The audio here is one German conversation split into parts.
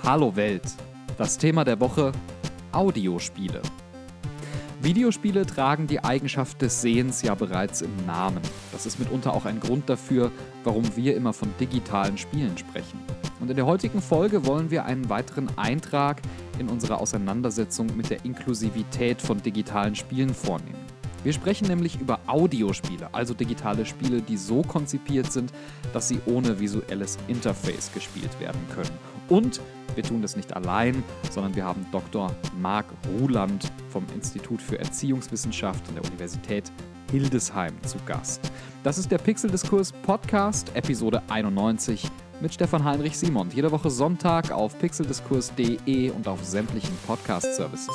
Hallo Welt. Das Thema der Woche: Audiospiele. Videospiele tragen die Eigenschaft des Sehens ja bereits im Namen. Das ist mitunter auch ein Grund dafür, warum wir immer von digitalen Spielen sprechen. Und in der heutigen Folge wollen wir einen weiteren Eintrag in unserer Auseinandersetzung mit der Inklusivität von digitalen Spielen vornehmen. Wir sprechen nämlich über Audiospiele, also digitale Spiele, die so konzipiert sind, dass sie ohne visuelles Interface gespielt werden können. Und wir tun das nicht allein, sondern wir haben Dr. Marc Ruland vom Institut für Erziehungswissenschaft an der Universität Hildesheim zu Gast. Das ist der Pixeldiskurs Podcast, Episode 91 mit Stefan Heinrich Simon. Jede Woche Sonntag auf pixeldiskurs.de und auf sämtlichen Podcast-Services.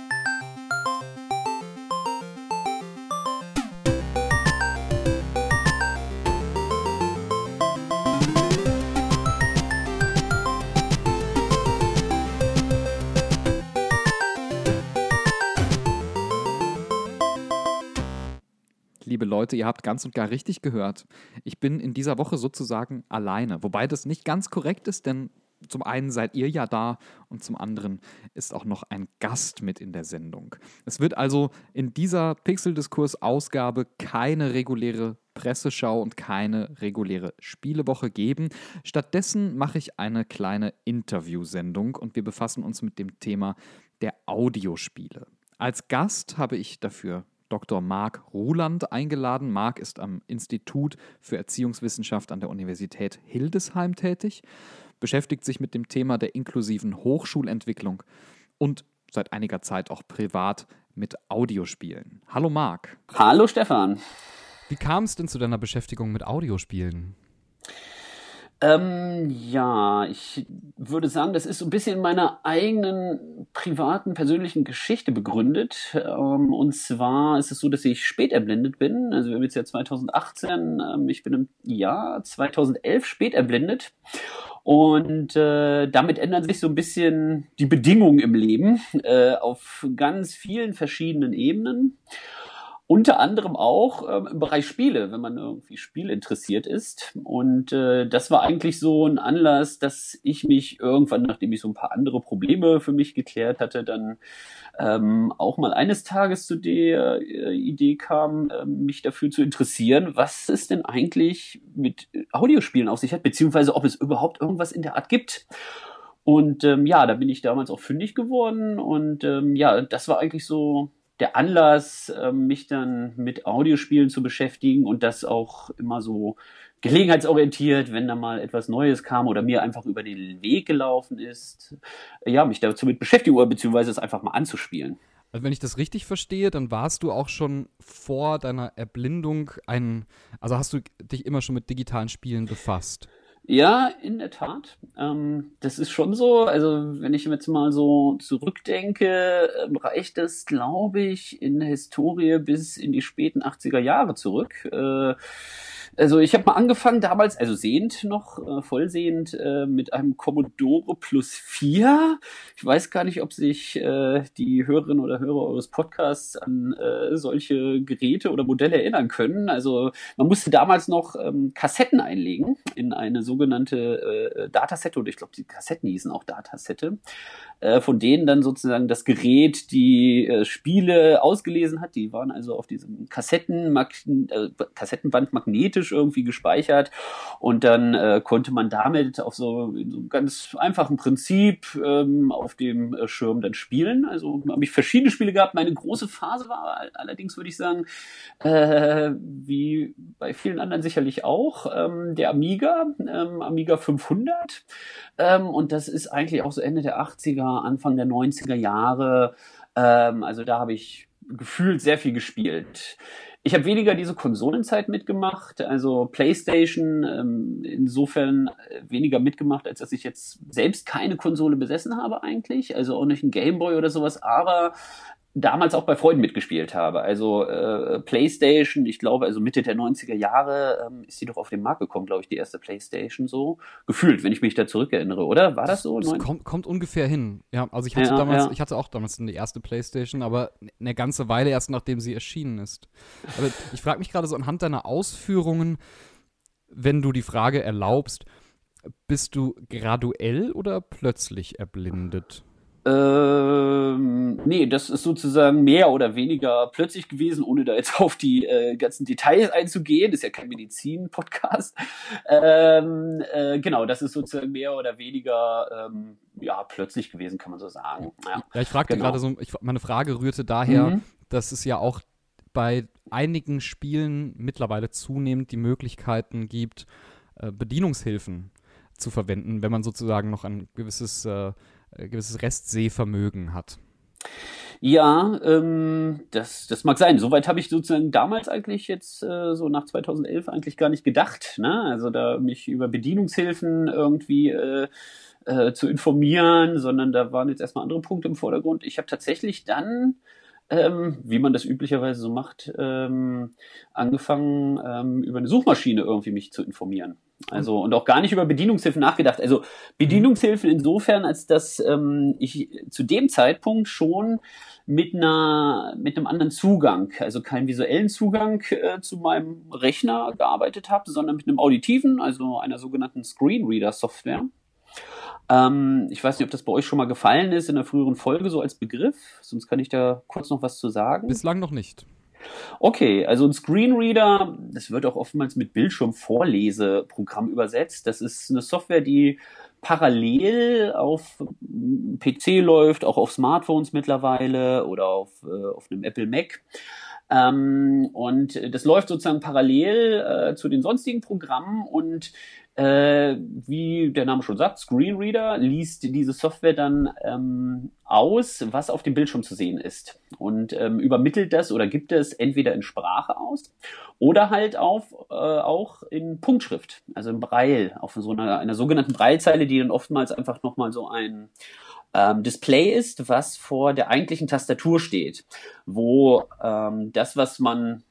Liebe Leute, ihr habt ganz und gar richtig gehört. Ich bin in dieser Woche sozusagen alleine. Wobei das nicht ganz korrekt ist, denn zum einen seid ihr ja da und zum anderen ist auch noch ein Gast mit in der Sendung. Es wird also in dieser Pixeldiskurs-Ausgabe keine reguläre Presseschau und keine reguläre Spielewoche geben. Stattdessen mache ich eine kleine Interviewsendung und wir befassen uns mit dem Thema der Audiospiele. Als Gast habe ich dafür Dr. Marc Ruland eingeladen. Marc ist am Institut für Erziehungswissenschaft an der Universität Hildesheim tätig, beschäftigt sich mit dem Thema der inklusiven Hochschulentwicklung und seit einiger Zeit auch privat mit Audiospielen. Hallo Marc. Hallo Stefan. Wie kam es denn zu deiner Beschäftigung mit Audiospielen? Ich würde sagen, das ist so ein bisschen in meiner eigenen privaten, persönlichen Geschichte begründet. Und zwar ist es so, dass ich spät erblindet bin. Also wir haben jetzt ja 2018, ich bin im Jahr 2011 spät erblindet. Und damit ändern sich so ein bisschen die Bedingungen im Leben auf ganz vielen verschiedenen Ebenen. Unter anderem auch im Bereich Spiele, wenn man irgendwie Spiele interessiert ist. Und das war eigentlich so ein Anlass, dass ich mich irgendwann, nachdem ich so ein paar andere Probleme für mich geklärt hatte, dann auch mal eines Tages zu der Idee kam, mich dafür zu interessieren, was es denn eigentlich mit Audiospielen auf sich hat, beziehungsweise ob es überhaupt irgendwas in der Art gibt. Und da bin ich damals auch fündig geworden. Und das war eigentlich so der Anlass, mich dann mit Audiospielen zu beschäftigen und das auch immer so gelegenheitsorientiert, wenn da mal etwas Neues kam oder mir einfach über den Weg gelaufen ist, mich dazu mit beschäftigen oder beziehungsweise es einfach mal anzuspielen. Also wenn ich das richtig verstehe, dann warst du auch schon vor deiner Erblindung also hast du dich immer schon mit digitalen Spielen befasst? Ja, in der Tat. Das ist schon so. Also wenn ich jetzt mal so zurückdenke, reicht das, glaube ich, in der Historie bis in die späten 80er Jahre zurück. Also ich habe mal angefangen damals, also sehend noch, vollsehend, mit einem Commodore Plus 4. Ich weiß gar nicht, ob sich die Hörerinnen oder Hörer eures Podcasts an solche Geräte oder Modelle erinnern können. Also man musste damals noch Kassetten einlegen in eine sogenannte Datasette, oder ich glaube, die Kassetten hießen auch Datasette, von denen dann sozusagen das Gerät die Spiele ausgelesen hat. Die waren also auf diesem Kassettenband magnetisch irgendwie gespeichert und dann konnte man damit in so einem ganz einfachen Prinzip auf dem Schirm dann spielen. Also habe ich verschiedene Spiele gehabt. Meine große Phase war allerdings, würde ich sagen, wie bei vielen anderen sicherlich auch, der Amiga 500. Und das ist eigentlich auch so Ende der 80er, Anfang der 90er Jahre. Also da habe ich gefühlt sehr viel gespielt. Ich habe weniger diese Konsolenzeit mitgemacht, also PlayStation insofern weniger mitgemacht, als dass ich jetzt selbst keine Konsole besessen habe eigentlich, also auch nicht ein Gameboy oder sowas, aber damals auch bei Freunden mitgespielt habe. Also PlayStation, ich glaube, also Mitte der 90er Jahre ist die doch auf den Markt gekommen, glaube ich, die erste PlayStation so. Gefühlt, wenn ich mich da zurückerinnere, oder? War das so? Das kommt ungefähr hin. Ja, also ich hatte auch damals die erste PlayStation, aber eine ganze Weile erst, nachdem sie erschienen ist. Aber ich frage mich gerade so anhand deiner Ausführungen, wenn du die Frage erlaubst, Bist du graduell oder plötzlich erblindet? Nee, das ist sozusagen mehr oder weniger plötzlich gewesen, ohne da jetzt auf die ganzen Details einzugehen. Das ist ja kein Medizin-Podcast. Genau, das ist sozusagen mehr oder weniger ja, plötzlich gewesen, kann man so sagen. Ja, ich fragte genau. gerade so, meine Frage rührte daher, Mhm. dass es ja auch bei einigen Spielen mittlerweile zunehmend die Möglichkeiten gibt, Bedienungshilfen zu verwenden, wenn man sozusagen noch ein gewisses Restsehvermögen hat. Ja, das mag sein. Soweit habe ich sozusagen damals eigentlich jetzt so nach 2011 eigentlich gar nicht gedacht. Ne? Also da mich über Bedienungshilfen irgendwie zu informieren, sondern da waren jetzt erstmal andere Punkte im Vordergrund. Ich habe tatsächlich dann, wie man das üblicherweise so macht, angefangen, über eine Suchmaschine irgendwie mich zu informieren. Also und auch gar nicht über Bedienungshilfen nachgedacht. Also Bedienungshilfen insofern, als dass ich zu dem Zeitpunkt schon mit einem anderen Zugang, also keinen visuellen Zugang zu meinem Rechner gearbeitet habe, sondern mit einem auditiven, also einer sogenannten Screenreader-Software. Ich weiß nicht, ob das bei euch schon mal gefallen ist in einer früheren Folge so als Begriff, sonst kann ich da kurz noch was zu sagen. Bislang noch nicht. Okay, also ein Screenreader, das wird auch oftmals mit Bildschirmvorleseprogramm übersetzt. Das ist eine Software, die parallel auf PC läuft, auch auf Smartphones mittlerweile oder auf einem Apple Mac. Und das läuft sozusagen parallel zu den sonstigen Programmen und wie der Name schon sagt, Screenreader liest diese Software dann aus, was auf dem Bildschirm zu sehen ist und übermittelt das oder gibt es entweder in Sprache aus oder halt auch in Punktschrift, also in Braille, auf so einer sogenannten Braillezeile, die dann oftmals einfach nochmal so ein Display ist, was vor der eigentlichen Tastatur steht, wo das, was man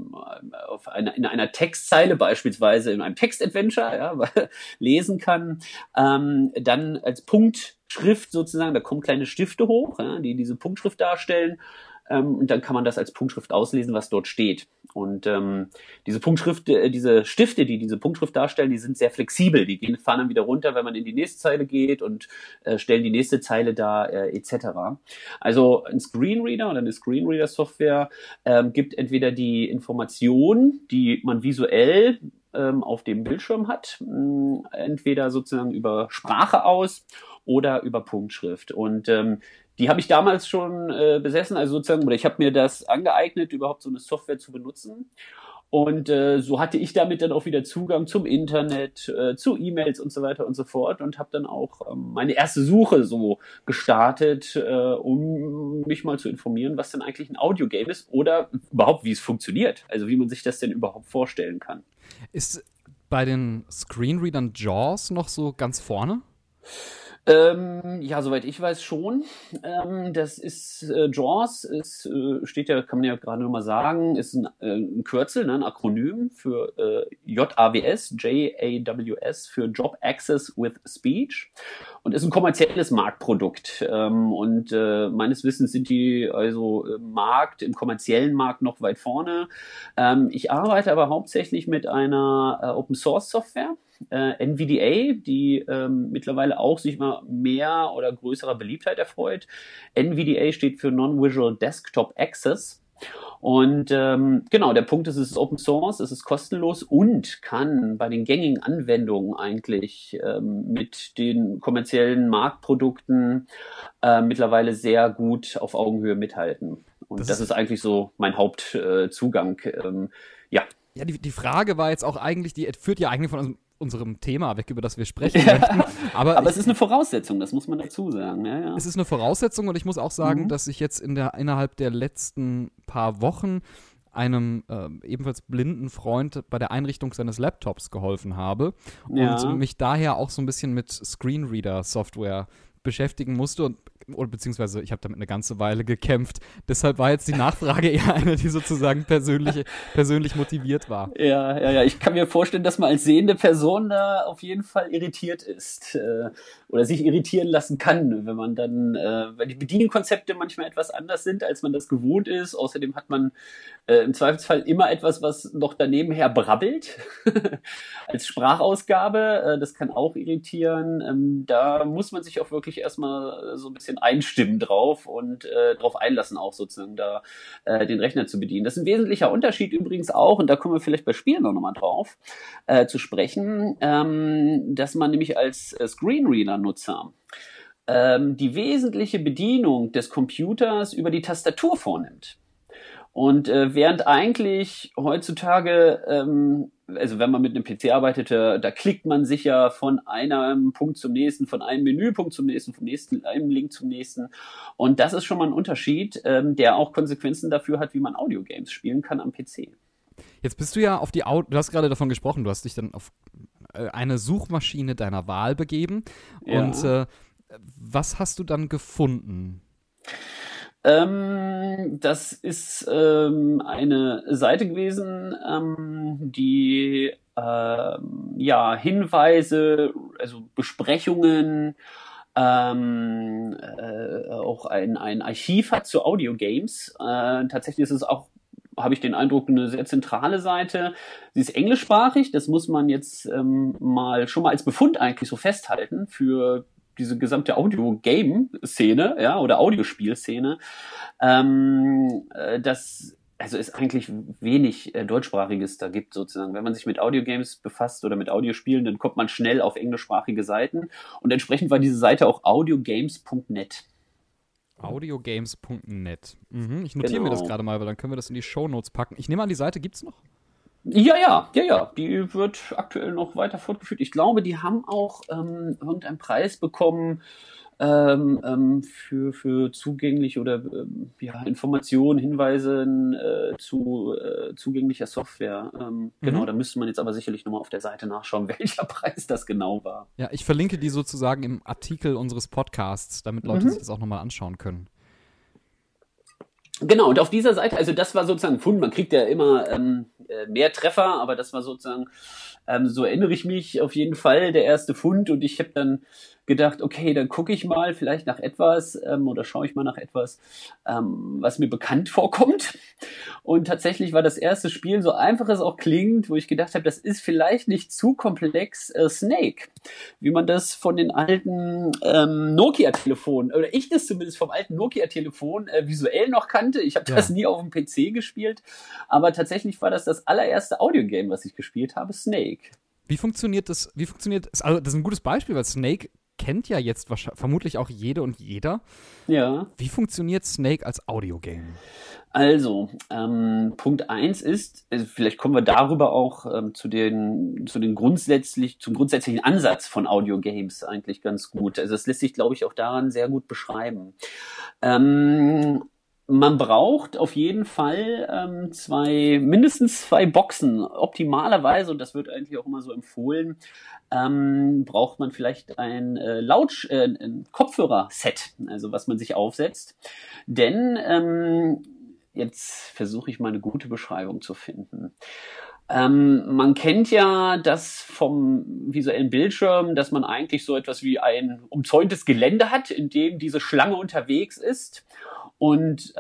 in einer Textzeile beispielsweise in einem Textadventure lesen kann, dann als Punktschrift sozusagen, da kommen kleine Stifte hoch, ja, die diese Punktschrift darstellen. Und dann kann man das als Punktschrift auslesen, was dort steht. Und diese diese Stifte, die diese Punktschrift darstellen, die sind sehr flexibel. Die fahren dann wieder runter, wenn man in die nächste Zeile geht und stellen die nächste Zeile dar, etc. Also ein Screenreader oder eine Screenreader-Software gibt entweder die Information, die man visuell auf dem Bildschirm hat, entweder sozusagen über Sprache aus oder über Punktschrift. Und die habe ich damals schon besessen, also sozusagen, oder ich habe mir das angeeignet, überhaupt so eine Software zu benutzen. Und so hatte ich damit dann auch wieder Zugang zum Internet, zu E-Mails und so weiter und so fort und habe dann auch meine erste Suche so gestartet, um mich mal zu informieren, was denn eigentlich ein Audiogame ist oder überhaupt, wie es funktioniert. Also wie man sich das denn überhaupt vorstellen kann. Ist bei den Screenreadern JAWS noch so ganz vorne? Ja, soweit ich weiß schon. Das ist JAWS, steht ja, kann man ja gerade nochmal sagen, ist ein Kürzel, ne, ein Akronym für JAWS, JAWS für Job Access with Speech und ist ein kommerzielles Marktprodukt. Und meines Wissens sind die also im kommerziellen Markt noch weit vorne. Ich arbeite aber hauptsächlich mit einer Open Source Software. NVDA, die mittlerweile auch sich mal mehr oder größerer Beliebtheit erfreut. NVDA steht für Non-Visual Desktop Access. Und genau, der Punkt ist, es ist Open Source, es ist kostenlos und kann bei den gängigen Anwendungen eigentlich mit den kommerziellen Marktprodukten mittlerweile sehr gut auf Augenhöhe mithalten. Und das ist eigentlich so mein Hauptzugang. Ja. Ja, die Frage war jetzt auch eigentlich, die führt ja eigentlich von unserem Thema weg, über das wir sprechen möchten. Aber es ist eine Voraussetzung, das muss man dazu sagen. Ja, ja. Es ist eine Voraussetzung und ich muss auch sagen, dass ich jetzt innerhalb der letzten paar Wochen einem ebenfalls blinden Freund bei der Einrichtung seines Laptops geholfen habe und mich daher auch so ein bisschen mit Screenreader-Software beschäftigen musste oder beziehungsweise ich habe damit eine ganze Weile gekämpft. Deshalb war jetzt die Nachfrage eher eine, die sozusagen persönlich motiviert war. Ja. Ich kann mir vorstellen, dass man als sehende Person da auf jeden Fall irritiert ist oder sich irritieren lassen kann, wenn man dann, weil die Bedienkonzepte manchmal etwas anders sind, als man das gewohnt ist. Außerdem hat man im Zweifelsfall immer etwas, was noch daneben her brabbelt als Sprachausgabe. Das kann auch irritieren. Da muss man sich auch wirklich erstmal so ein bisschen einstimmen drauf und drauf einlassen, auch sozusagen da den Rechner zu bedienen. Das ist ein wesentlicher Unterschied übrigens auch, und da kommen wir vielleicht bei Spielen auch nochmal drauf zu sprechen, dass man nämlich als Screenreader-Nutzer die wesentliche Bedienung des Computers über die Tastatur vornimmt. Und während eigentlich heutzutage, also wenn man mit einem PC arbeitet, da klickt man sich ja von einem Punkt zum nächsten, von einem Menüpunkt zum nächsten, vom nächsten, einem Link zum nächsten. Und das ist schon mal ein Unterschied, der auch Konsequenzen dafür hat, wie man Audiogames spielen kann am PC. Jetzt bist du ja auf du hast gerade davon gesprochen, du hast dich dann auf eine Suchmaschine deiner Wahl begeben. Ja. Und was hast du dann gefunden? Das ist eine Seite gewesen, die Hinweise, also Besprechungen, auch ein Archiv hat zu Audiogames. Tatsächlich ist es auch, habe ich den Eindruck, eine sehr zentrale Seite. Sie ist englischsprachig, das muss man jetzt schon mal als Befund eigentlich so festhalten für diese gesamte Audio-Game-Szene, ja, oder Audiospielszene, dass es eigentlich wenig Deutschsprachiges da gibt, sozusagen. Wenn man sich mit Audiogames befasst oder mit Audiospielen, dann kommt man schnell auf englischsprachige Seiten, und entsprechend war diese Seite auch audiogames.net. Audiogames.net. Ich notiere mir das gerade mal, weil dann können wir das in die Shownotes packen. Ich nehme an, die Seite gibt's noch? Ja. Die wird aktuell noch weiter fortgeführt. Ich glaube, die haben auch irgendeinen Preis bekommen für zugängliche oder Informationen, Hinweise zu zugänglicher Software. Genau, da müsste man jetzt aber sicherlich nochmal auf der Seite nachschauen, welcher Preis das genau war. Ja, ich verlinke die sozusagen im Artikel unseres Podcasts, damit Leute sich das auch nochmal anschauen können. Genau, und auf dieser Seite, also das war sozusagen ein Fund, man kriegt ja immer mehr Treffer, aber das war sozusagen, so erinnere ich mich auf jeden Fall, der erste Fund, und ich habe dann gedacht, okay, dann gucke ich mal vielleicht nach etwas oder schaue ich mal nach etwas, was mir bekannt vorkommt. Und tatsächlich war das erste Spiel, so einfach es auch klingt, wo ich gedacht habe, das ist vielleicht nicht zu komplex, Snake. Wie man das von den alten Nokia-Telefonen, oder ich das zumindest vom alten Nokia-Telefon visuell noch kannte. Ich habe das nie auf dem PC gespielt, aber tatsächlich war das allererste Audiogame, was ich gespielt habe, Snake. Wie funktioniert das? Also das ist ein gutes Beispiel, weil Snake kennt ja jetzt vermutlich auch jede und jeder. Ja. Wie funktioniert Snake als Audiogame? Also, Punkt 1 ist, also vielleicht kommen wir darüber auch zum grundsätzlichen Ansatz von Audiogames eigentlich ganz gut. Also das lässt sich, glaube ich, auch daran sehr gut beschreiben. Man braucht auf jeden Fall mindestens zwei Boxen. Optimalerweise, und das wird eigentlich auch immer so empfohlen, braucht man vielleicht ein Kopfhörer-Set, also was man sich aufsetzt. Denn jetzt versuche ich mal eine gute Beschreibung zu finden. Man kennt ja das vom visuellen Bildschirm, dass man eigentlich so etwas wie ein umzäuntes Gelände hat, in dem diese Schlange unterwegs ist und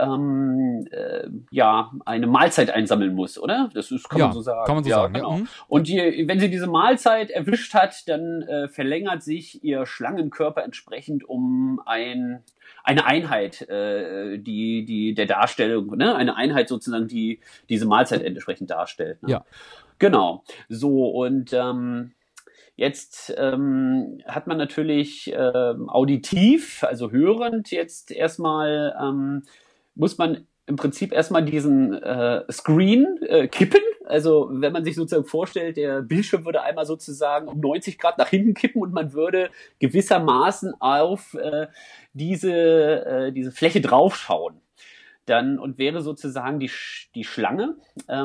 eine Mahlzeit einsammeln muss, oder? Kann man so sagen. Kann man so sagen, genau. Ja. Und wenn sie diese Mahlzeit erwischt hat, dann verlängert sich ihr Schlangenkörper entsprechend um eine Einheit, die der Darstellung, ne? Eine Einheit sozusagen, die diese Mahlzeit entsprechend darstellt. Ne? Ja. Genau. So, und jetzt hat man natürlich auditiv, also hörend, jetzt erstmal muss man im Prinzip erstmal diesen Screen kippen. Also wenn man sich sozusagen vorstellt, der Bildschirm würde einmal sozusagen um 90 Grad nach hinten kippen und man würde gewissermaßen auf diese Fläche draufschauen. dann und wäre sozusagen die Schlange,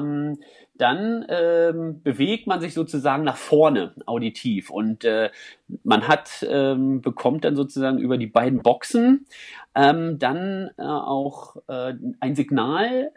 dann bewegt man sich sozusagen nach vorne auditiv und man bekommt dann sozusagen über die beiden Boxen dann auch ein Signal,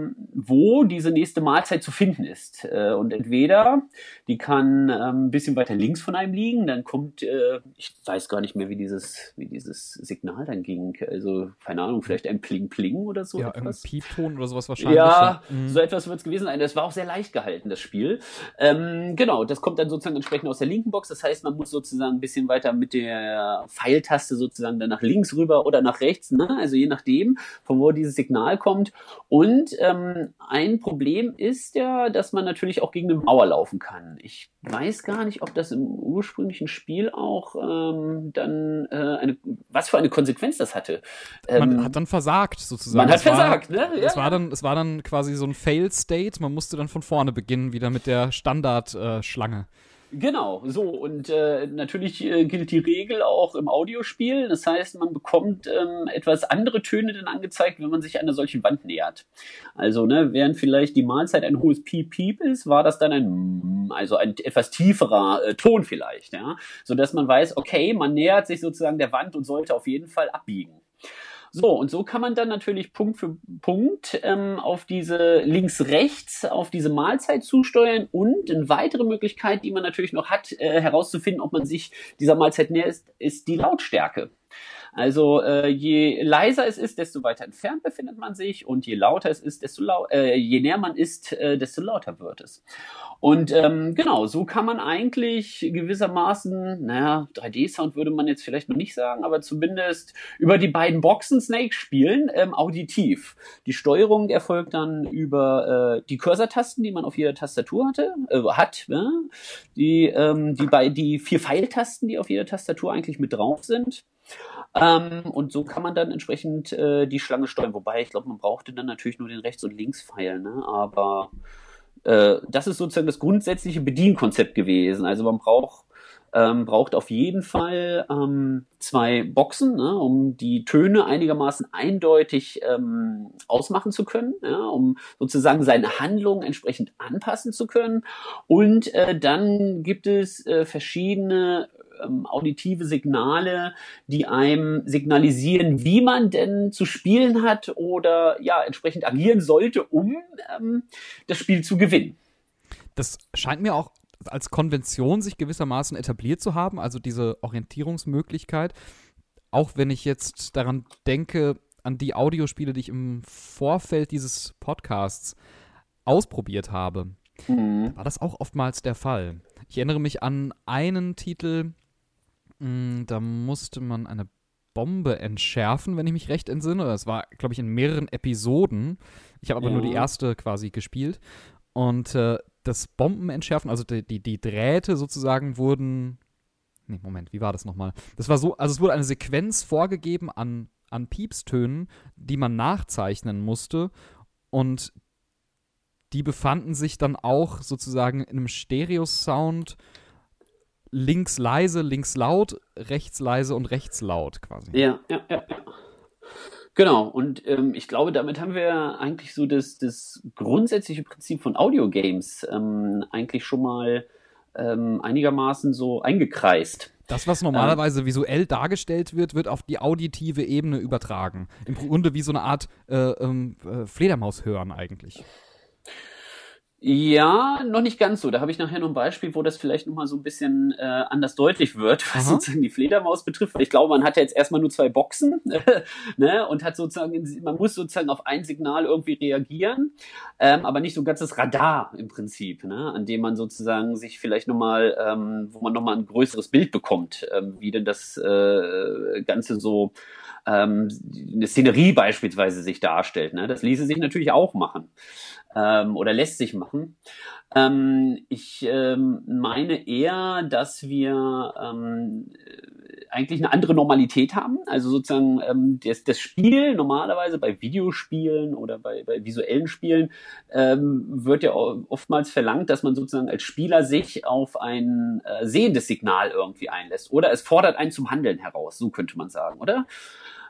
wo diese nächste Mahlzeit zu finden ist. Und entweder die kann ein bisschen weiter links von einem liegen, dann kommt, ich weiß gar nicht mehr, wie dieses Signal dann ging. Also, keine Ahnung, vielleicht ein Pling-Pling oder so ja, etwas. Ein Piepton oder sowas wahrscheinlich. Ja, so etwas wird es gewesen sein. Das war auch sehr leicht gehalten, das Spiel. Genau, das kommt dann sozusagen entsprechend aus der linken Box. Das heißt, man muss sozusagen ein bisschen weiter mit der Pfeiltaste sozusagen dann nach links rüber oder nach rechts, ne? Also je nachdem, von wo dieses Signal kommt. Und ein Problem ist ja, dass man natürlich auch gegen eine Mauer laufen kann. Ich weiß gar nicht, ob das im ursprünglichen Spiel auch dann was für eine Konsequenz das hatte. Man hat dann versagt, sozusagen. Man hat versagt, ne? Ja. Es war dann quasi so ein Fail-State. Man musste dann von vorne beginnen, wieder mit der Standard-Schlange. Genau, so. Und natürlich gilt die Regel auch im Audiospiel. Das heißt, man bekommt etwas andere Töne dann angezeigt, wenn man sich einer solchen Wand nähert. Also, ne, während vielleicht die Mahlzeit ein hohes Piep-Piep ist, war das dann ein etwas tieferer Ton vielleicht, ja. Sodass man weiß, okay, man nähert sich sozusagen der Wand und sollte auf jeden Fall abbiegen. So, und so kann man dann natürlich Punkt für Punkt auf diese links-rechts, auf diese Mahlzeit zusteuern und eine weitere Möglichkeit, die man natürlich noch hat, herauszufinden, ob man sich dieser Mahlzeit näher ist die Lautstärke. Also je leiser es ist, desto weiter entfernt befindet man sich und je lauter es ist, je näher man ist, desto lauter wird es. Und genau, so kann man eigentlich gewissermaßen, 3D-Sound würde man jetzt vielleicht noch nicht sagen, aber zumindest über die beiden Boxen Snake spielen, auditiv. Die Steuerung erfolgt dann über die Cursor-Tasten, die man auf jeder Tastatur hat. Ja? Die 4 Pfeiltasten, die auf jeder Tastatur eigentlich mit drauf sind. Und so kann man dann entsprechend die Schlange steuern. Wobei, ich glaube, man brauchte dann natürlich nur den Rechts- und Links-Pfeil, ne? Aber das ist sozusagen das grundsätzliche Bedienkonzept gewesen. Also man braucht auf jeden Fall 2 Boxen, ne, um die Töne einigermaßen eindeutig ausmachen zu können, ja, um sozusagen seine Handlung entsprechend anpassen zu können. Und dann gibt es verschiedene auditive Signale, die einem signalisieren, wie man denn zu spielen hat oder ja entsprechend agieren sollte, um das Spiel zu gewinnen. Das scheint mir auch als Konvention sich gewissermaßen etabliert zu haben, also diese Orientierungsmöglichkeit. Auch wenn ich jetzt daran denke, an die Audiospiele, die ich im Vorfeld dieses Podcasts ausprobiert habe, war das auch oftmals der Fall. Ich erinnere mich an einen Titel, da musste man eine Bombe entschärfen, wenn ich mich recht entsinne. Das war, glaube ich, in mehreren Episoden. Ich habe aber nur die erste quasi gespielt. Und das Bombenentschärfen, also die Drähte sozusagen wurden. Nee, Moment, wie war das nochmal? Das war so, also es wurde eine Sequenz vorgegeben an Piepstönen, die man nachzeichnen musste. Und die befanden sich dann auch sozusagen in einem Stereo-Sound links leise, links laut, rechts leise und rechts laut quasi. Ja. Genau, und ich glaube, damit haben wir eigentlich so das grundsätzliche Prinzip von Audiogames eigentlich schon mal einigermaßen so eingekreist. Das, was normalerweise visuell dargestellt wird, wird auf die auditive Ebene übertragen. Im Grunde wie so eine Art Fledermaus hören eigentlich. Ja, noch nicht ganz so. Da habe ich nachher noch ein Beispiel, wo das vielleicht noch mal so ein bisschen anders deutlich wird, was sozusagen die Fledermaus betrifft. Weil ich glaube, man hat ja jetzt erstmal nur 2 Boxen, ne, und hat sozusagen, man muss sozusagen auf ein Signal irgendwie reagieren, aber nicht so ein ganzes Radar im Prinzip, ne, an dem man sozusagen sich vielleicht noch mal, wo man noch mal ein größeres Bild bekommt, wie denn das Ganze so eine Szenerie beispielsweise sich darstellt. Ne? Das ließe sich natürlich auch machen oder lässt sich machen. Ich meine eher, dass wir eigentlich eine andere Normalität haben. Also sozusagen das Spiel normalerweise bei Videospielen oder bei visuellen Spielen wird ja oftmals verlangt, dass man sozusagen als Spieler sich auf ein sehendes Signal irgendwie einlässt. Oder es fordert einen zum Handeln heraus, so könnte man sagen, oder?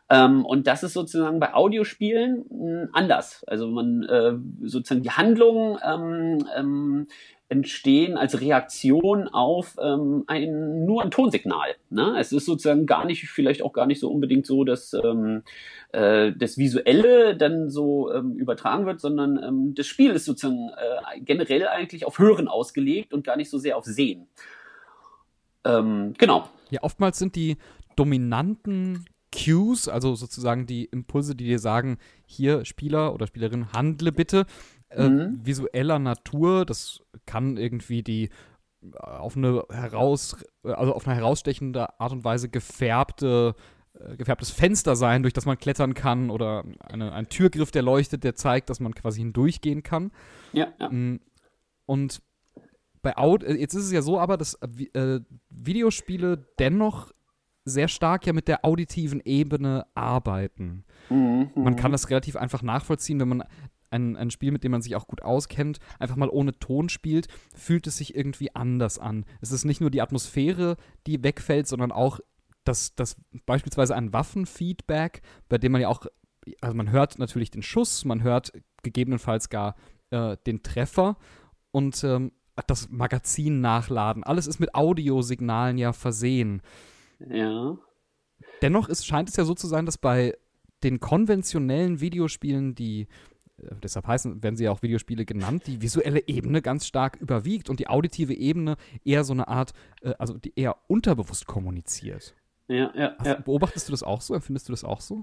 Und das ist sozusagen bei Audiospielen anders. Also man sozusagen die Handlungen entstehen als Reaktion auf nur ein Tonsignal. Ne? Es ist sozusagen vielleicht auch gar nicht so unbedingt so, dass das Visuelle dann so übertragen wird, sondern das Spiel ist sozusagen generell eigentlich auf Hören ausgelegt und gar nicht so sehr auf Sehen. Genau. Ja, oftmals sind die dominanten Cues, also sozusagen die Impulse, die dir sagen, hier Spieler oder Spielerin, handle bitte, visueller Natur. Das kann irgendwie auf eine herausstechende Art und Weise gefärbtes Fenster sein, durch das man klettern kann, oder ein Türgriff, der leuchtet, der zeigt, dass man quasi hindurchgehen kann. Ja. Und jetzt ist es ja so aber, dass Videospiele dennoch sehr stark ja mit der auditiven Ebene arbeiten. Man kann das relativ einfach nachvollziehen, wenn man ein Spiel, mit dem man sich auch gut auskennt, einfach mal ohne Ton spielt, fühlt es sich irgendwie anders an. Es ist nicht nur die Atmosphäre, die wegfällt, sondern auch das beispielsweise ein Waffenfeedback, bei dem man ja auch, also man hört natürlich den Schuss, man hört gegebenenfalls gar den Treffer und das Magazin nachladen. Alles ist mit Audiosignalen ja versehen. Ja. Dennoch scheint es ja so zu sein, dass bei den konventionellen Videospielen, deshalb werden sie ja auch Videospiele genannt, die visuelle Ebene ganz stark überwiegt und die auditive Ebene eher so eine Art, also die eher unterbewusst kommuniziert. Ja. Beobachtest du das auch so? Empfindest du das auch so?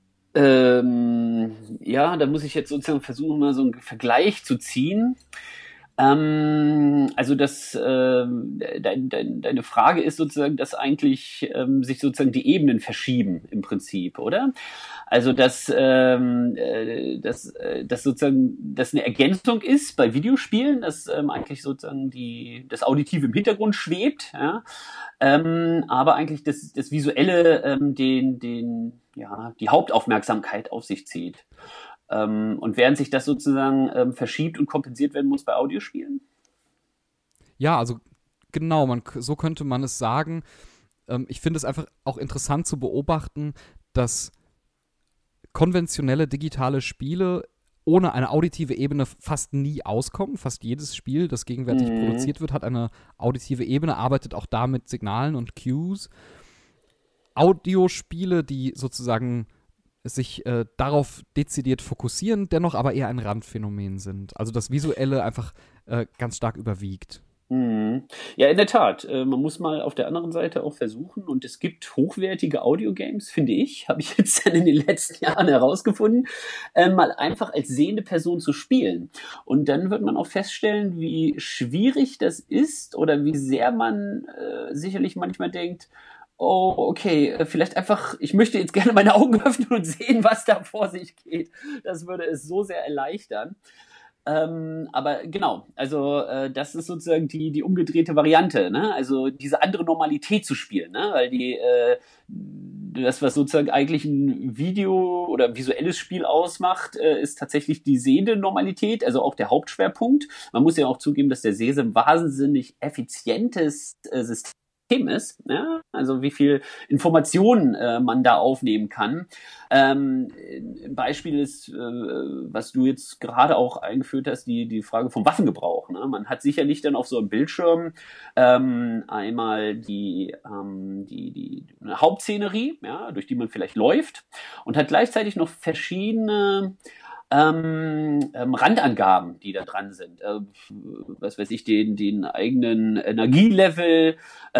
Ja, da muss ich jetzt sozusagen versuchen, mal so einen Vergleich zu ziehen. Also deine Frage ist sozusagen, dass eigentlich sich sozusagen die Ebenen verschieben im Prinzip, oder? Also dass sozusagen das eine Ergänzung ist bei Videospielen, dass eigentlich sozusagen das Auditive im Hintergrund schwebt, ja? Aber eigentlich das Visuelle die Hauptaufmerksamkeit auf sich zieht. Und während sich das sozusagen verschiebt und kompensiert werden muss bei Audiospielen? Ja, also genau, so könnte man es sagen. Ich finde es einfach auch interessant zu beobachten, dass konventionelle digitale Spiele ohne eine auditive Ebene fast nie auskommen. Fast jedes Spiel, das gegenwärtig produziert wird, hat eine auditive Ebene, arbeitet auch da mit Signalen und Cues. Audiospiele, die sozusagen sich darauf dezidiert fokussieren, dennoch aber eher ein Randphänomen sind. Also das Visuelle einfach ganz stark überwiegt. Ja, in der Tat. Man muss mal auf der anderen Seite auch versuchen, und es gibt hochwertige Audiogames, finde ich, habe ich jetzt in den letzten Jahren herausgefunden, mal einfach als sehende Person zu spielen. Und dann wird man auch feststellen, wie schwierig das ist oder wie sehr man sicherlich manchmal denkt, oh, okay, vielleicht einfach, ich möchte jetzt gerne meine Augen öffnen und sehen, was da vor sich geht. Das würde es so sehr erleichtern. Aber genau, also das ist sozusagen die umgedrehte Variante, ne? Also diese andere Normalität zu spielen, ne? Weil das, was sozusagen eigentlich ein Video oder ein visuelles Spiel ausmacht, ist tatsächlich die sehende Normalität, also auch der Hauptschwerpunkt. Man muss ja auch zugeben, dass der Sehse ein wahnsinnig effizientes System ist, ja? Also wie viel Informationen man da aufnehmen kann. Ein Beispiel ist, was du jetzt gerade auch eingeführt hast, die Frage vom Waffengebrauch. Ne? Man hat sicherlich dann auf so einem Bildschirm einmal die Hauptszenerie, ja, durch die man vielleicht läuft, und hat gleichzeitig noch verschiedene Randangaben, die da dran sind. Was weiß ich, den eigenen Energielevel,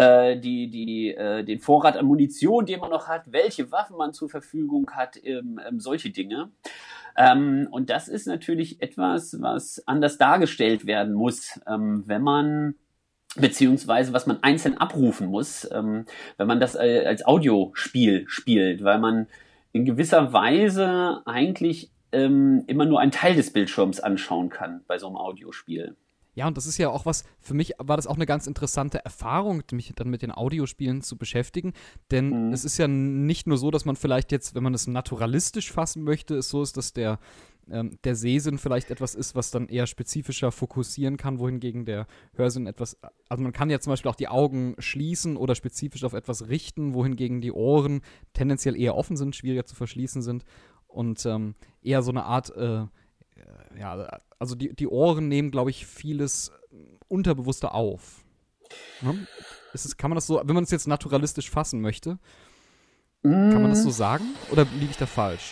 den Vorrat an Munition, den man noch hat, welche Waffen man zur Verfügung hat, solche Dinge. Und das ist natürlich etwas, was anders dargestellt werden muss, wenn man beziehungsweise was man einzeln abrufen muss, wenn man das als Audiospiel spielt, weil man in gewisser Weise eigentlich immer nur einen Teil des Bildschirms anschauen kann bei so einem Audiospiel. Ja, und das ist ja auch was, für mich war das auch eine ganz interessante Erfahrung, mich dann mit den Audiospielen zu beschäftigen, denn es ist ja nicht nur so, dass man vielleicht jetzt, wenn man es naturalistisch fassen möchte, es so ist, dass der der Sehsinn vielleicht etwas ist, was dann eher spezifischer fokussieren kann, wohingegen der Hörsinn etwas, also man kann ja zum Beispiel auch die Augen schließen oder spezifisch auf etwas richten, wohingegen die Ohren tendenziell eher offen sind, schwieriger zu verschließen sind und eher so eine Art, also die Ohren nehmen, glaube ich, vieles unterbewusster auf. Ja? Kann man das so, wenn man es jetzt naturalistisch fassen möchte, kann man das so sagen oder liege ich da falsch?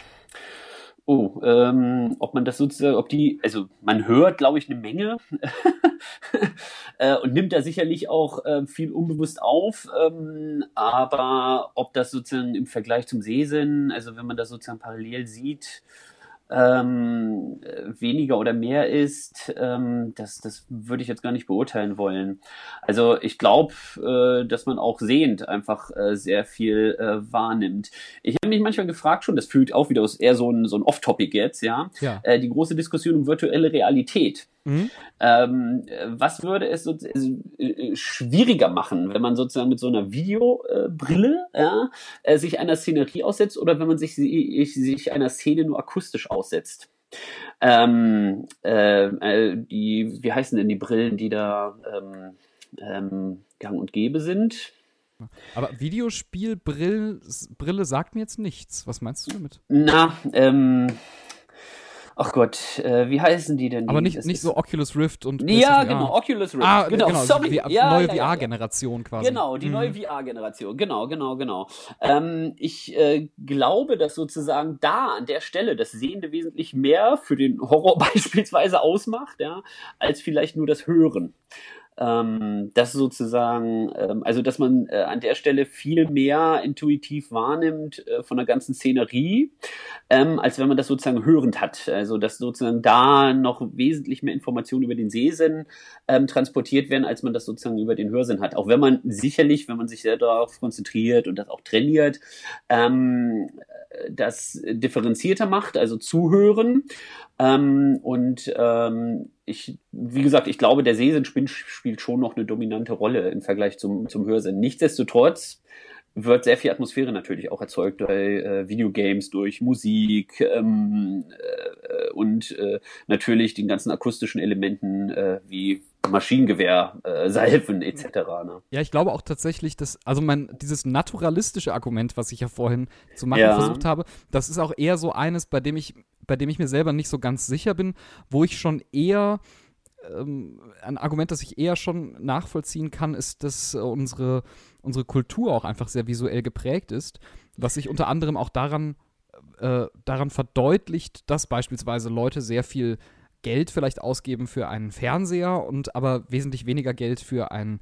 Ob man das sozusagen, also man hört, glaube ich, eine Menge und nimmt da sicherlich auch viel unbewusst auf, aber ob das sozusagen im Vergleich zum Sehsinn, also wenn man das sozusagen parallel sieht, weniger oder mehr ist, das würde ich jetzt gar nicht beurteilen wollen. Also ich glaube, dass man auch sehend einfach sehr viel wahrnimmt. Ich habe mich manchmal gefragt schon, das fühlt auch wieder aus eher so ein Off-Topic jetzt, ja. Die große Diskussion um virtuelle Realität. Mhm. Was würde es schwieriger machen, wenn man sozusagen mit so einer Videobrille sich einer Szenerie aussetzt oder wenn man sich einer Szene nur akustisch aussetzt? Wie heißen denn die Brillen, die da gang und gäbe sind? Aber Videospielbrille sagt mir jetzt nichts. Was meinst du damit? Ach Gott, wie heißen die denn? Aber nicht so Oculus Rift und ja, genau, Oculus Rift. Genau, sorry. Neue VR-Generation quasi. Genau, die neue VR-Generation. Genau. Ich glaube, dass sozusagen da an der Stelle das Sehende wesentlich mehr für den Horror beispielsweise ausmacht, ja, als vielleicht nur das Hören. Das sozusagen, also dass man an der Stelle viel mehr intuitiv wahrnimmt von der ganzen Szenerie, als wenn man das sozusagen hörend hat. Also dass sozusagen da noch wesentlich mehr Informationen über den Sehsinn transportiert werden, als man das sozusagen über den Hörsinn hat. Auch wenn man sicherlich, wenn man sich sehr darauf konzentriert und das auch trainiert, das differenzierter macht, also zuhören. Wie gesagt, ich glaube, der Sehsinn spielt schon noch eine dominante Rolle im Vergleich zum Hörsinn. Nichtsdestotrotz wird sehr viel Atmosphäre natürlich auch erzeugt bei Videogames, durch Musik und natürlich den ganzen akustischen Elementen wie Maschinengewehr, Salven etc. Ne? Ja, ich glaube auch tatsächlich, dass, also dieses naturalistische Argument, was ich ja vorhin zu machen versucht habe, das ist auch eher so eines, bei dem ich mir selber nicht so ganz sicher bin, wo ich schon eher ein Argument, das ich eher schon nachvollziehen kann, ist, dass unsere Kultur auch einfach sehr visuell geprägt ist, was sich unter anderem auch daran verdeutlicht, dass beispielsweise Leute sehr viel Geld vielleicht ausgeben für einen Fernseher und aber wesentlich weniger Geld für ein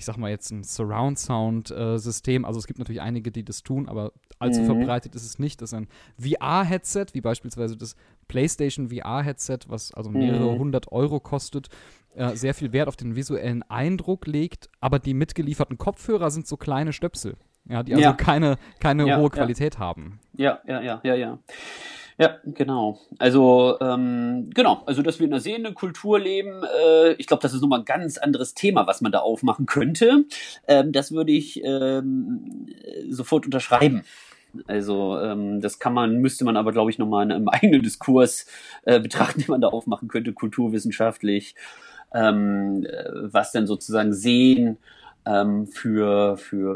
Surround-Sound-System. Also es gibt natürlich einige, die das tun, aber allzu verbreitet ist es nicht. Das ist ein VR-Headset, wie beispielsweise das PlayStation VR-Headset, was also mehrere 100 € kostet, sehr viel Wert auf den visuellen Eindruck legt, aber die mitgelieferten Kopfhörer sind so kleine Stöpsel, die also keine hohe Qualität haben. Ja. Ja, genau. Also, also, dass wir in einer sehenden Kultur leben, ich glaube, das ist nochmal ein ganz anderes Thema, was man da aufmachen könnte. Das würde ich sofort unterschreiben. Also, müsste man aber, glaube ich, nochmal in einem eigenen Diskurs betrachten, den man da aufmachen könnte, kulturwissenschaftlich, was denn sozusagen Sehen für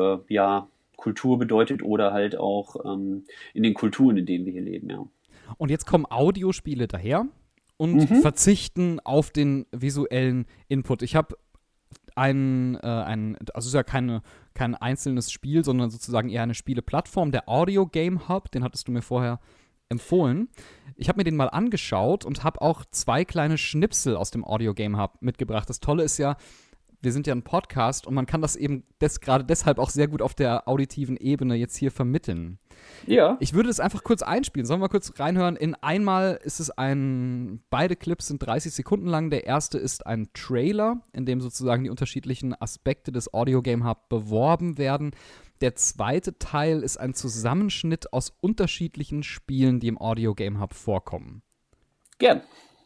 Kultur bedeutet oder halt auch in den Kulturen, in denen wir hier leben, ja. Und jetzt kommen Audiospiele daher und verzichten auf den visuellen Input. Ich habe also es ist ja kein einzelnes Spiel, sondern sozusagen eher eine Spieleplattform, der Audio Game Hub, den hattest du mir vorher empfohlen. Ich habe mir den mal angeschaut und habe auch 2 kleine Schnipsel aus dem Audio Game Hub mitgebracht. Das Tolle ist ja, wir sind ja ein Podcast und man kann das eben gerade deshalb auch sehr gut auf der auditiven Ebene jetzt hier vermitteln. Ja. Ich würde das einfach kurz einspielen. Sollen wir mal kurz reinhören? Beide Clips sind 30 Sekunden lang. Der erste ist ein Trailer, in dem sozusagen die unterschiedlichen Aspekte des Audio Game Hub beworben werden. Der zweite Teil ist ein Zusammenschnitt aus unterschiedlichen Spielen, die im Audio Game Hub vorkommen. Gern.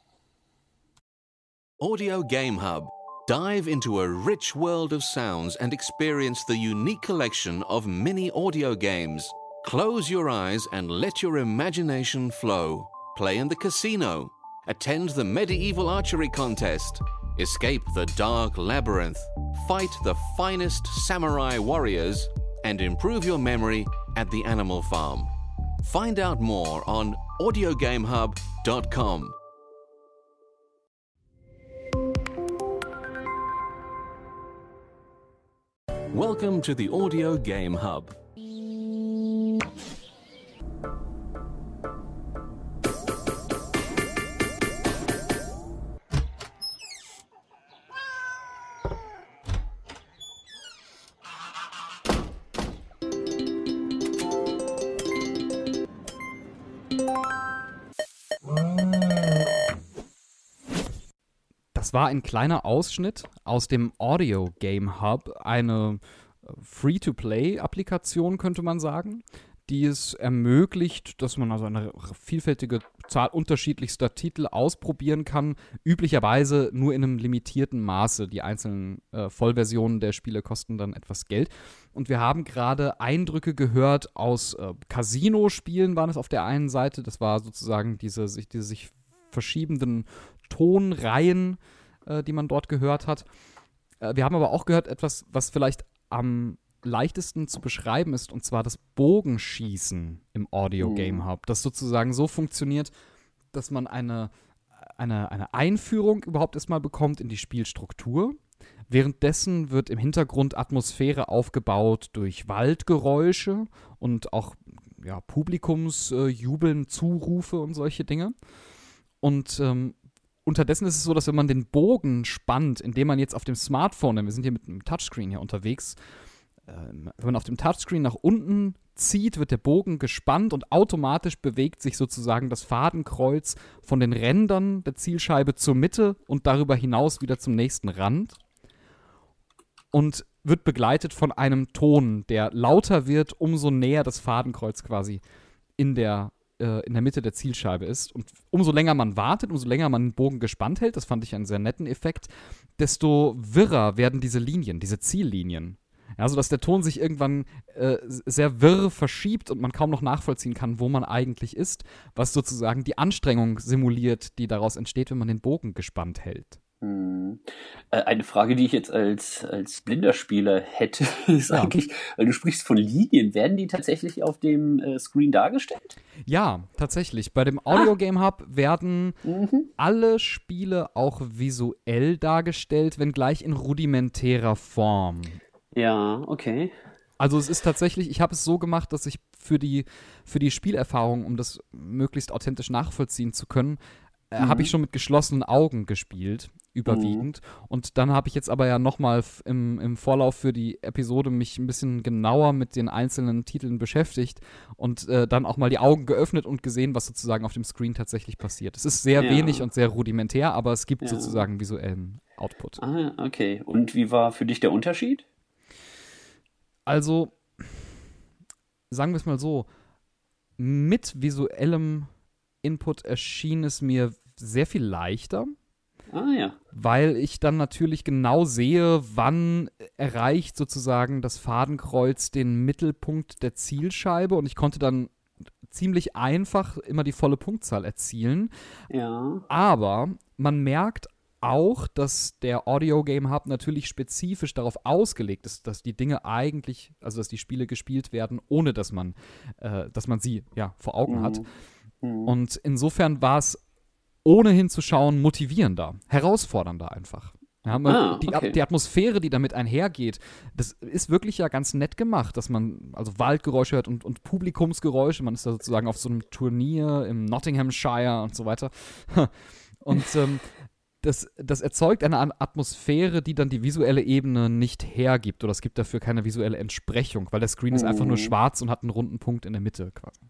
Audio Game Hub. Dive into a rich world of sounds and experience the unique collection of mini audio games. Close your eyes and let your imagination flow. play in the casino, attend the medieval archery contest, escape the dark labyrinth, fight the finest samurai warriors, and improve your memory at the Animal Farm. Find out more on audiogamehub.com. Welcome to the Audio Game Hub. Das war ein kleiner Ausschnitt aus dem Audio Game Hub, eine Free-to-Play-Applikation, könnte man sagen, die es ermöglicht, dass man also eine vielfältige Zahl unterschiedlichster Titel ausprobieren kann, üblicherweise nur in einem limitierten Maße. Die einzelnen Vollversionen der Spiele kosten dann etwas Geld. Und wir haben gerade Eindrücke gehört aus Casino-Spielen, waren es auf der einen Seite. Das war sozusagen diese sich verschiebenden Tonreihen, die man dort gehört hat. Wir haben aber auch gehört etwas, was vielleicht am leichtesten zu beschreiben ist, und zwar das Bogenschießen im Audio Game Hub, das sozusagen so funktioniert, dass man eine Einführung überhaupt erstmal bekommt in die Spielstruktur. Währenddessen wird im Hintergrund Atmosphäre aufgebaut durch Waldgeräusche und auch Publikumsjubeln, Zurufe und solche Dinge. Und unterdessen ist es so, dass wenn man den Bogen spannt, indem man jetzt auf dem Smartphone, denn wir sind hier mit einem Touchscreen hier unterwegs, wenn man auf dem Touchscreen nach unten zieht, wird der Bogen gespannt und automatisch bewegt sich sozusagen das Fadenkreuz von den Rändern der Zielscheibe zur Mitte und darüber hinaus wieder zum nächsten Rand und wird begleitet von einem Ton, der lauter wird, umso näher das Fadenkreuz quasi in der Mitte der Zielscheibe ist. Und umso länger man wartet, umso länger man den Bogen gespannt hält, das fand ich einen sehr netten Effekt, desto wirrer werden diese Linien, diese Ziellinien. Ja, sodass der Ton sich irgendwann sehr wirr verschiebt und man kaum noch nachvollziehen kann, wo man eigentlich ist, was sozusagen die Anstrengung simuliert, die daraus entsteht, wenn man den Bogen gespannt hält. Eine Frage, die ich jetzt als blinder Spieler hätte, ist eigentlich, weil du sprichst von Linien, werden die tatsächlich auf dem Screen dargestellt? Ja, tatsächlich. Bei dem Audio Game Hub werden alle Spiele auch visuell dargestellt, wenngleich in rudimentärer Form. Ja, okay. Also es ist tatsächlich, ich habe es so gemacht, dass ich für die Spielerfahrung, um das möglichst authentisch nachvollziehen zu können, habe ich schon mit geschlossenen Augen gespielt, überwiegend. Und dann habe ich jetzt aber ja nochmal im Vorlauf für die Episode mich ein bisschen genauer mit den einzelnen Titeln beschäftigt und dann auch mal die Augen geöffnet und gesehen, was sozusagen auf dem Screen tatsächlich passiert. Es ist sehr wenig und sehr rudimentär, aber es gibt sozusagen visuellen Output. Ah, okay. Und wie war für dich der Unterschied? Also, sagen wir es mal so, mit visuellem Input erschien es mir sehr viel leichter, weil ich dann natürlich genau sehe, wann erreicht sozusagen das Fadenkreuz den Mittelpunkt der Zielscheibe und ich konnte dann ziemlich einfach immer die volle Punktzahl erzielen. Ja. Aber man merkt auch, dass der Audio Game Hub natürlich spezifisch darauf ausgelegt ist, dass die Dinge eigentlich, also dass die Spiele gespielt werden, ohne dass man sie vor Augen hat. Und insofern war es, ohne hinzuschauen, motivierender, herausfordernder einfach. Ja, die Atmosphäre, die damit einhergeht, das ist wirklich ja ganz nett gemacht, dass man also Waldgeräusche hört und Publikumsgeräusche. Man ist da sozusagen auf so einem Turnier im Nottinghamshire und so weiter. Und das erzeugt eine Atmosphäre, die dann die visuelle Ebene nicht hergibt. Oder es gibt dafür keine visuelle Entsprechung, weil der Screen ist einfach nur schwarz und hat einen runden Punkt in der Mitte quasi.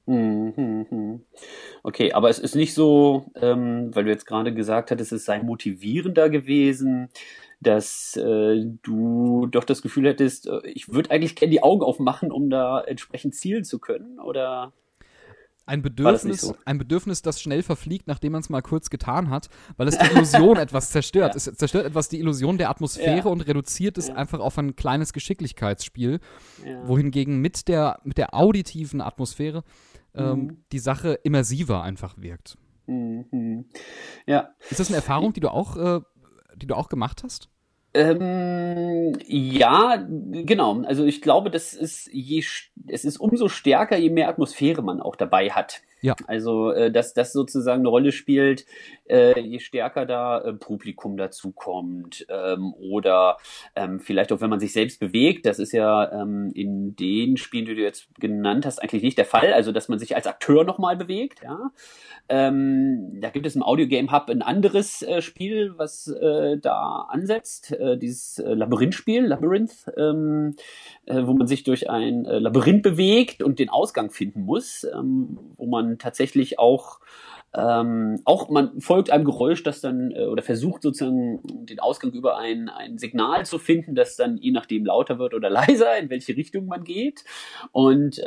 Okay, aber es ist nicht so, weil du jetzt gerade gesagt hattest, es sei motivierender gewesen, dass du doch das Gefühl hättest, ich würde eigentlich gerne die Augen aufmachen, um da entsprechend zielen zu können, oder? Ein Bedürfnis, das schnell verfliegt, nachdem man es mal kurz getan hat, weil es die Illusion etwas zerstört. Es zerstört etwas die Illusion der Atmosphäre und reduziert es einfach auf ein kleines Geschicklichkeitsspiel, wohingegen mit der auditiven Atmosphäre die Sache immersiver einfach wirkt. Ja. Ist das eine Erfahrung, die du auch gemacht hast? Ja, genau. Also ich glaube, es ist umso stärker, je mehr Atmosphäre man auch dabei hat. Ja. Also, dass das sozusagen eine Rolle spielt, je stärker da Publikum dazu kommt, oder vielleicht auch, wenn man sich selbst bewegt. Das ist ja in den Spielen, die du jetzt genannt hast, eigentlich nicht der Fall. Also, dass man sich als Akteur nochmal bewegt, ja. Da gibt es im Audio Game Hub ein anderes Spiel, was da ansetzt, dieses Labyrinth-Spiel, Labyrinth, wo man sich durch ein Labyrinth bewegt und den Ausgang finden muss, wo man tatsächlich auch man folgt einem Geräusch, das dann, oder versucht sozusagen den Ausgang über ein Signal zu finden, das dann je nachdem lauter wird oder leiser, in welche Richtung man geht. Und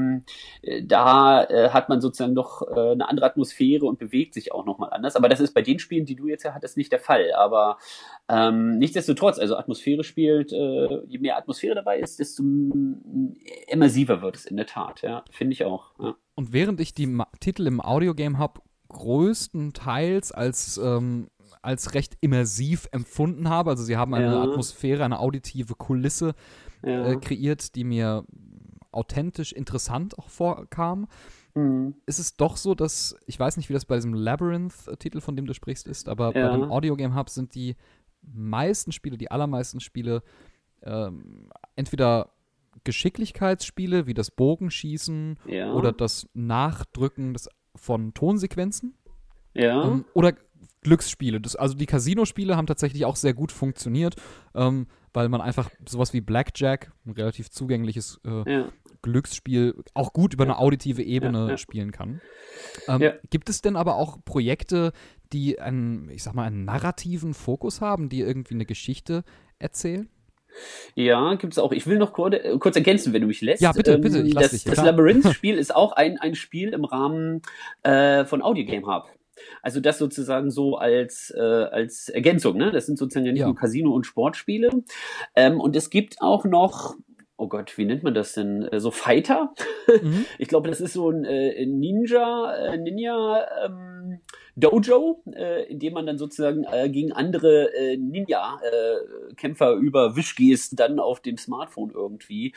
da hat man sozusagen doch eine andere Atmosphäre und bewegt sich auch nochmal anders. Aber das ist bei den Spielen, die du jetzt ja hattest, nicht der Fall. Aber nichtsdestotrotz, also Atmosphäre spielt, je mehr Atmosphäre dabei ist, desto immersiver wird es in der Tat. Ja, finde ich auch. Ja. Und während ich die Titel im Audio Game Hub größtenteils als recht immersiv empfunden habe. Also sie haben eine Atmosphäre, eine auditive Kulisse kreiert, die mir authentisch interessant auch vorkam. Ist es doch so, dass, ich weiß nicht, wie das bei diesem Labyrinth-Titel, von dem du sprichst, ist, aber bei dem Audio Game Hub sind die allermeisten Spiele entweder Geschicklichkeitsspiele wie das Bogenschießen oder das Nachdrücken von Tonsequenzen oder Glücksspiele. Also die Casino-Spiele haben tatsächlich auch sehr gut funktioniert, weil man einfach sowas wie Blackjack, ein relativ zugängliches Glücksspiel, auch gut über eine auditive Ebene spielen kann. Gibt es denn aber auch Projekte, die einen narrativen Fokus haben, die irgendwie eine Geschichte erzählen? Ja, gibt's auch. Ich will noch kurz ergänzen, wenn du mich lässt. Ja, bitte, ich lass dich. Das Labyrinth-Spiel ist auch ein Spiel im Rahmen von Audio Game Hub. Also das sozusagen so als Ergänzung, ne? Das sind sozusagen ja nicht nur Casino- und Sportspiele. Und es gibt auch noch, oh Gott, wie nennt man das denn? So Fighter? Ich glaube, das ist so ein Ninja Dojo, in dem man dann sozusagen gegen andere Ninja-Kämpfer über Wischgesten dann auf dem Smartphone irgendwie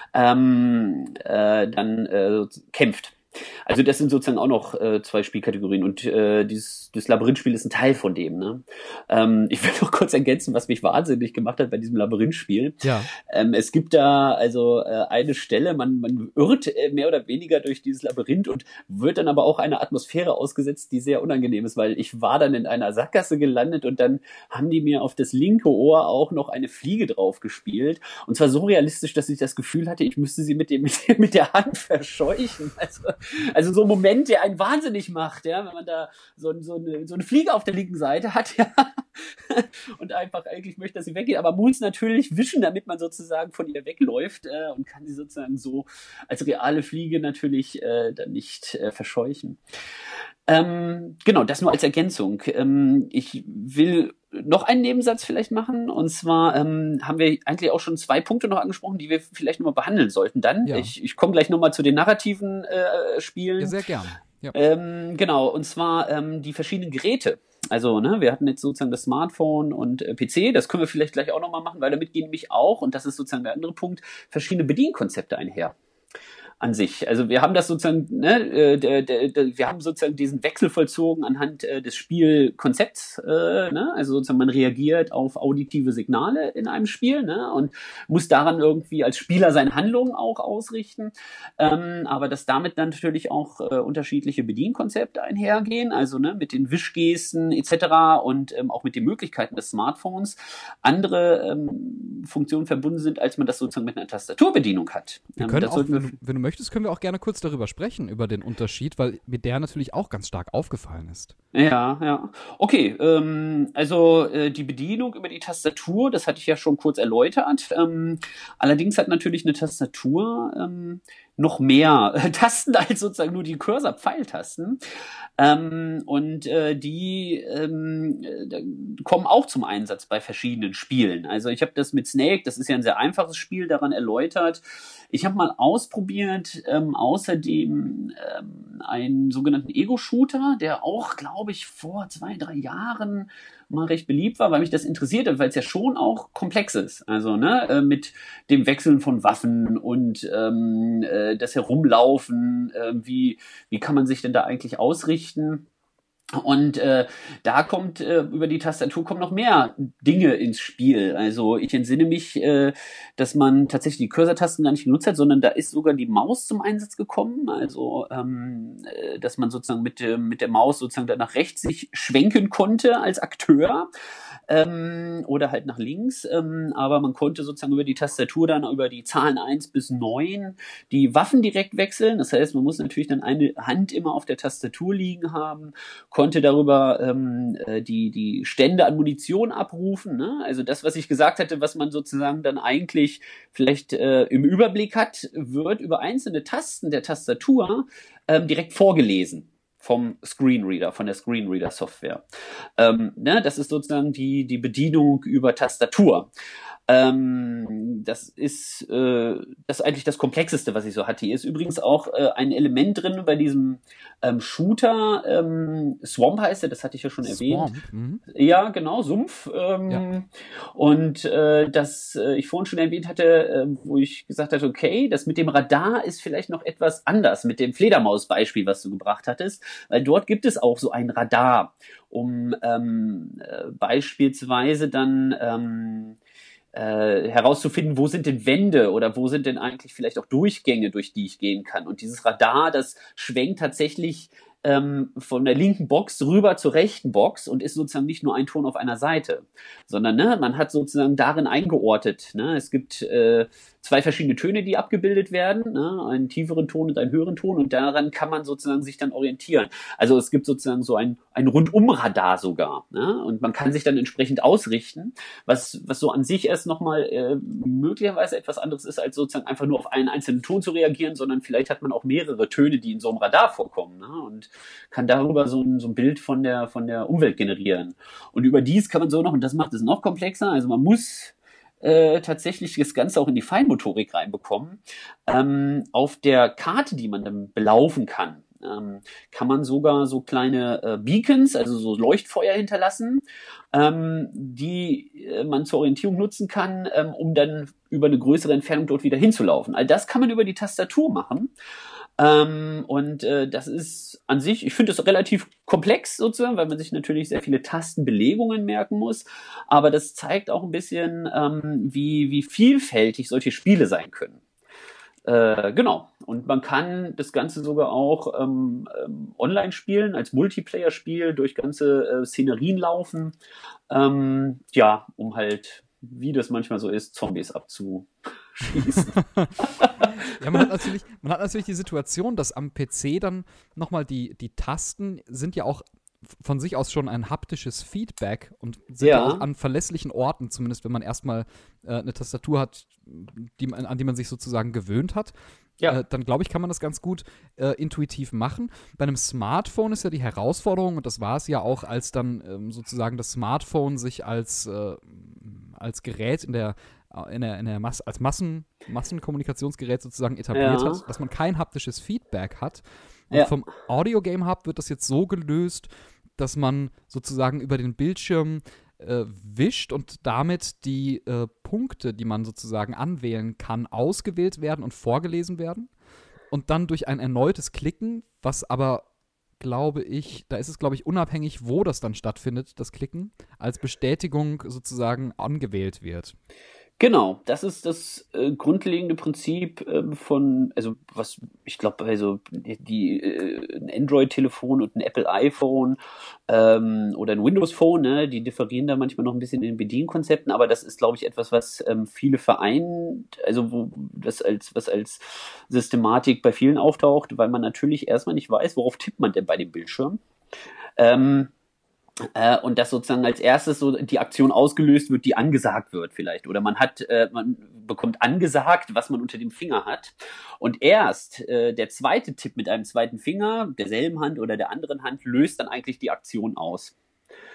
kämpft. Also das sind sozusagen auch noch zwei Spielkategorien und das Labyrinthspiel ist ein Teil von dem. Ne? Ich will noch kurz ergänzen, was mich wahnsinnig gemacht hat bei diesem Labyrinthspiel. Ja. Es gibt da also eine Stelle, man irrt mehr oder weniger durch dieses Labyrinth und wird dann aber auch einer Atmosphäre ausgesetzt, die sehr unangenehm ist, weil ich war dann in einer Sackgasse gelandet und dann haben die mir auf das linke Ohr auch noch eine Fliege drauf gespielt und zwar so realistisch, dass ich das Gefühl hatte, ich müsste sie mit der Hand verscheuchen. Also so ein Moment, der einen wahnsinnig macht, ja, wenn man da so eine Fliege auf der linken Seite hat, ja, und einfach eigentlich möchte, dass sie weggeht, aber muss natürlich wischen, damit man sozusagen von ihr wegläuft und kann sie sozusagen so als reale Fliege natürlich dann nicht verscheuchen. Genau, das nur als Ergänzung. Ich will noch einen Nebensatz vielleicht machen. Und zwar haben wir eigentlich auch schon 2 Punkte noch angesprochen, die wir vielleicht nochmal behandeln sollten dann. Ja. Ich komme gleich nochmal zu den narrativen Spielen. Ja, sehr gern. Ja. Genau, und zwar die verschiedenen Geräte. Also, ne, wir hatten jetzt sozusagen das Smartphone und PC, das können wir vielleicht gleich auch nochmal machen, weil damit gehen nämlich auch, und das ist sozusagen der andere Punkt, verschiedene Bedienkonzepte einher. An sich. Also wir haben das sozusagen, ne, wir haben sozusagen diesen Wechsel vollzogen anhand des Spielkonzepts, ne? Also sozusagen man reagiert auf auditive Signale in einem Spiel, ne? Und muss daran irgendwie als Spieler seine Handlungen auch ausrichten, aber dass damit dann natürlich auch unterschiedliche Bedienkonzepte einhergehen, also ne, mit den Wischgesten etc. und auch mit den Möglichkeiten des Smartphones andere Funktionen verbunden sind, als man das sozusagen mit einer Tastaturbedienung hat. Wir können auch, wenn du möchtest, können wir auch gerne kurz darüber sprechen, über den Unterschied, weil mir der natürlich auch ganz stark aufgefallen ist. Ja. Okay, also die Bedienung über die Tastatur, das hatte ich ja schon kurz erläutert. Allerdings hat natürlich eine Tastatur noch mehr Tasten als sozusagen nur die Cursor-Pfeiltasten. Und die kommen auch zum Einsatz bei verschiedenen Spielen. Also ich habe das mit Snake, das ist ja ein sehr einfaches Spiel, daran erläutert. Ich habe mal ausprobiert, außerdem einen sogenannten Ego-Shooter, der auch, glaube ich, vor 2-3 Jahren mal recht beliebt war, weil mich das interessierte, weil es ja schon auch komplex ist. Also mit dem Wechseln von Waffen und das Herumlaufen, wie kann man sich denn da eigentlich ausrichten? Und da kommt über die Tastatur kommen noch mehr Dinge ins Spiel. Also ich entsinne mich, dass man tatsächlich die Cursor-Tasten gar nicht genutzt hat, sondern da ist sogar die Maus zum Einsatz gekommen. Also dass man sozusagen mit der Maus sozusagen dann nach rechts sich schwenken konnte als Akteur. Oder halt nach links, aber man konnte sozusagen über die Tastatur dann über die Zahlen 1 bis 9 die Waffen direkt wechseln. Das heißt, man muss natürlich dann eine Hand immer auf der Tastatur liegen haben, konnte darüber die Stände an Munition abrufen. Ne? Also das, was ich gesagt hatte, was man sozusagen dann eigentlich vielleicht im Überblick hat, wird über einzelne Tasten der Tastatur direkt vorgelesen. Vom Screenreader, von der Screenreader-Software. Das ist sozusagen die Bedienung über Tastatur. Das ist eigentlich das Komplexeste, was ich so hatte. Hier ist übrigens auch ein Element drin bei diesem Shooter. Swamp heißt er, das hatte ich ja schon erwähnt. Ja, genau, Sumpf. Und das ich vorhin schon erwähnt hatte, wo ich gesagt hatte, okay, das mit dem Radar ist vielleicht noch etwas anders, mit dem Fledermaus-Beispiel, was du gebracht hattest, weil dort gibt es auch so ein Radar, um beispielsweise dann herauszufinden, wo sind denn Wände oder wo sind denn eigentlich vielleicht auch Durchgänge, durch die ich gehen kann. Und dieses Radar, das schwenkt tatsächlich von der linken Box rüber zur rechten Box und ist sozusagen nicht nur ein Ton auf einer Seite, sondern man hat sozusagen darin eingeortet. Es gibt 2 verschiedene Töne, die abgebildet werden, einen tieferen Ton und einen höheren Ton, und daran kann man sozusagen sich dann orientieren. Also es gibt sozusagen so ein Rundumradar sogar, und man kann sich dann entsprechend ausrichten, was so an sich erst nochmal möglicherweise etwas anderes ist, als sozusagen einfach nur auf einen einzelnen Ton zu reagieren, sondern vielleicht hat man auch mehrere Töne, die in so einem Radar vorkommen, und kann darüber so ein Bild von der Umwelt generieren. Und überdies kann man so noch, und das macht es noch komplexer, also man muss tatsächlich das Ganze auch in die Feinmotorik reinbekommen. Auf der Karte, die man dann belaufen kann, kann man sogar so kleine Beacons, also so Leuchtfeuer hinterlassen, die man zur Orientierung nutzen kann, um dann über eine größere Entfernung dort wieder hinzulaufen. All das kann man über die Tastatur machen. Und das ist an sich, ich finde das relativ komplex sozusagen, weil man sich natürlich sehr viele Tastenbelegungen merken muss, aber das zeigt auch ein bisschen, wie vielfältig solche Spiele sein können. Genau, und man kann das Ganze sogar auch online spielen, als Multiplayer-Spiel, durch ganze Szenerien laufen, um halt, wie das manchmal so ist, Zombies abzuschießen. Ja, man hat natürlich die Situation, dass am PC dann nochmal die Tasten sind ja auch von sich aus schon ein haptisches Feedback und sind ja auch an verlässlichen Orten, zumindest wenn man erstmal eine Tastatur hat, an die man sich sozusagen gewöhnt hat. Ja. Dann glaube ich, kann man das ganz gut intuitiv machen. Bei einem Smartphone ist ja die Herausforderung, und das war es ja auch, als dann sozusagen das Smartphone sich als Gerät als Massenkommunikationsgerät sozusagen etabliert hat, dass man kein haptisches Feedback hat. Und vom Audio Game Hub wird das jetzt so gelöst, dass man sozusagen über den Bildschirm wischt und damit die Punkte, die man sozusagen anwählen kann, ausgewählt werden und vorgelesen werden. Und dann durch ein erneutes Klicken, was aber, glaube ich, unabhängig, wo das dann stattfindet, das Klicken, als Bestätigung sozusagen angewählt wird. Genau, das ist das grundlegende Prinzip also was ich glaube, also ein Android-Telefon und ein Apple-iPhone oder ein Windows-Phone, die differieren da manchmal noch ein bisschen in den Bedienkonzepten, aber das ist, glaube ich, etwas, was viele vereint, also was als Systematik bei vielen auftaucht, weil man natürlich erstmal nicht weiß, worauf tippt man denn bei dem Bildschirm. Und dass sozusagen als erstes so die Aktion ausgelöst wird, die angesagt wird vielleicht. Oder man bekommt angesagt, was man unter dem Finger hat. Und erst der zweite Tipp mit einem zweiten Finger, derselben Hand oder der anderen Hand, löst dann eigentlich die Aktion aus.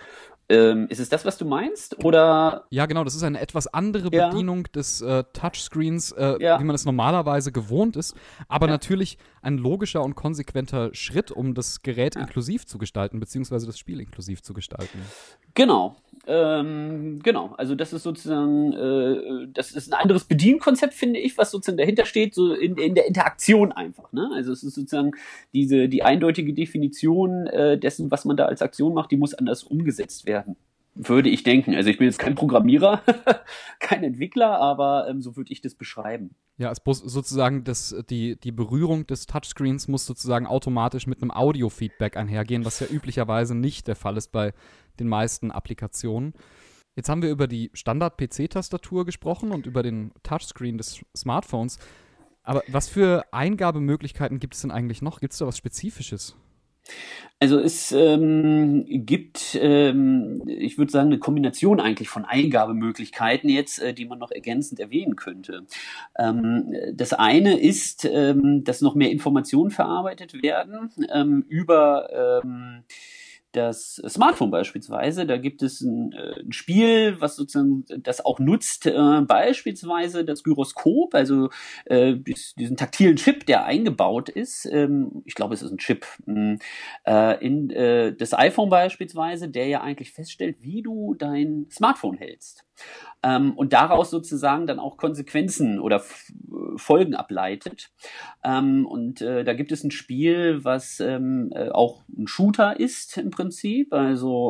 Ist es das, was du meinst? Oder? Ja, genau, das ist eine etwas andere Ja. Bedienung des Touchscreens, Ja. wie man es normalerweise gewohnt ist, aber Ja. natürlich ein logischer und konsequenter Schritt, um das Gerät Ja. inklusiv zu gestalten, beziehungsweise das Spiel inklusiv zu gestalten. Genau. Genau. Also das ist sozusagen, das ist ein anderes Bedienkonzept, finde ich, was sozusagen dahinter steht, so in der Interaktion einfach. Ne? Also es ist sozusagen die eindeutige Definition dessen, was man da als Aktion macht, die muss anders umgesetzt werden. Würde ich denken. Also ich bin jetzt kein Programmierer, kein Entwickler, aber so würde ich das beschreiben. Ja, es muss sozusagen die Berührung des Touchscreens muss sozusagen automatisch mit einem Audio-Feedback einhergehen, was ja üblicherweise nicht der Fall ist bei den meisten Applikationen. Jetzt haben wir über die Standard-PC-Tastatur gesprochen und über den Touchscreen des Smartphones. Aber was für Eingabemöglichkeiten gibt es denn eigentlich noch? Gibt es da was Spezifisches? Also es gibt, ich würde sagen, eine Kombination eigentlich von Eingabemöglichkeiten jetzt, die man noch ergänzend erwähnen könnte. Das eine ist, dass noch mehr Informationen verarbeitet werden über das Smartphone beispielsweise. Da gibt es ein Spiel, was sozusagen das auch nutzt, beispielsweise das Gyroskop, also diesen taktilen Chip, der eingebaut ist. Ich glaube, es ist ein Chip in das iPhone beispielsweise, der ja eigentlich feststellt, wie du dein Smartphone hältst. Und daraus sozusagen dann auch Konsequenzen oder Folgen ableitet. Da gibt es ein Spiel, was auch ein Shooter ist im Prinzip. Also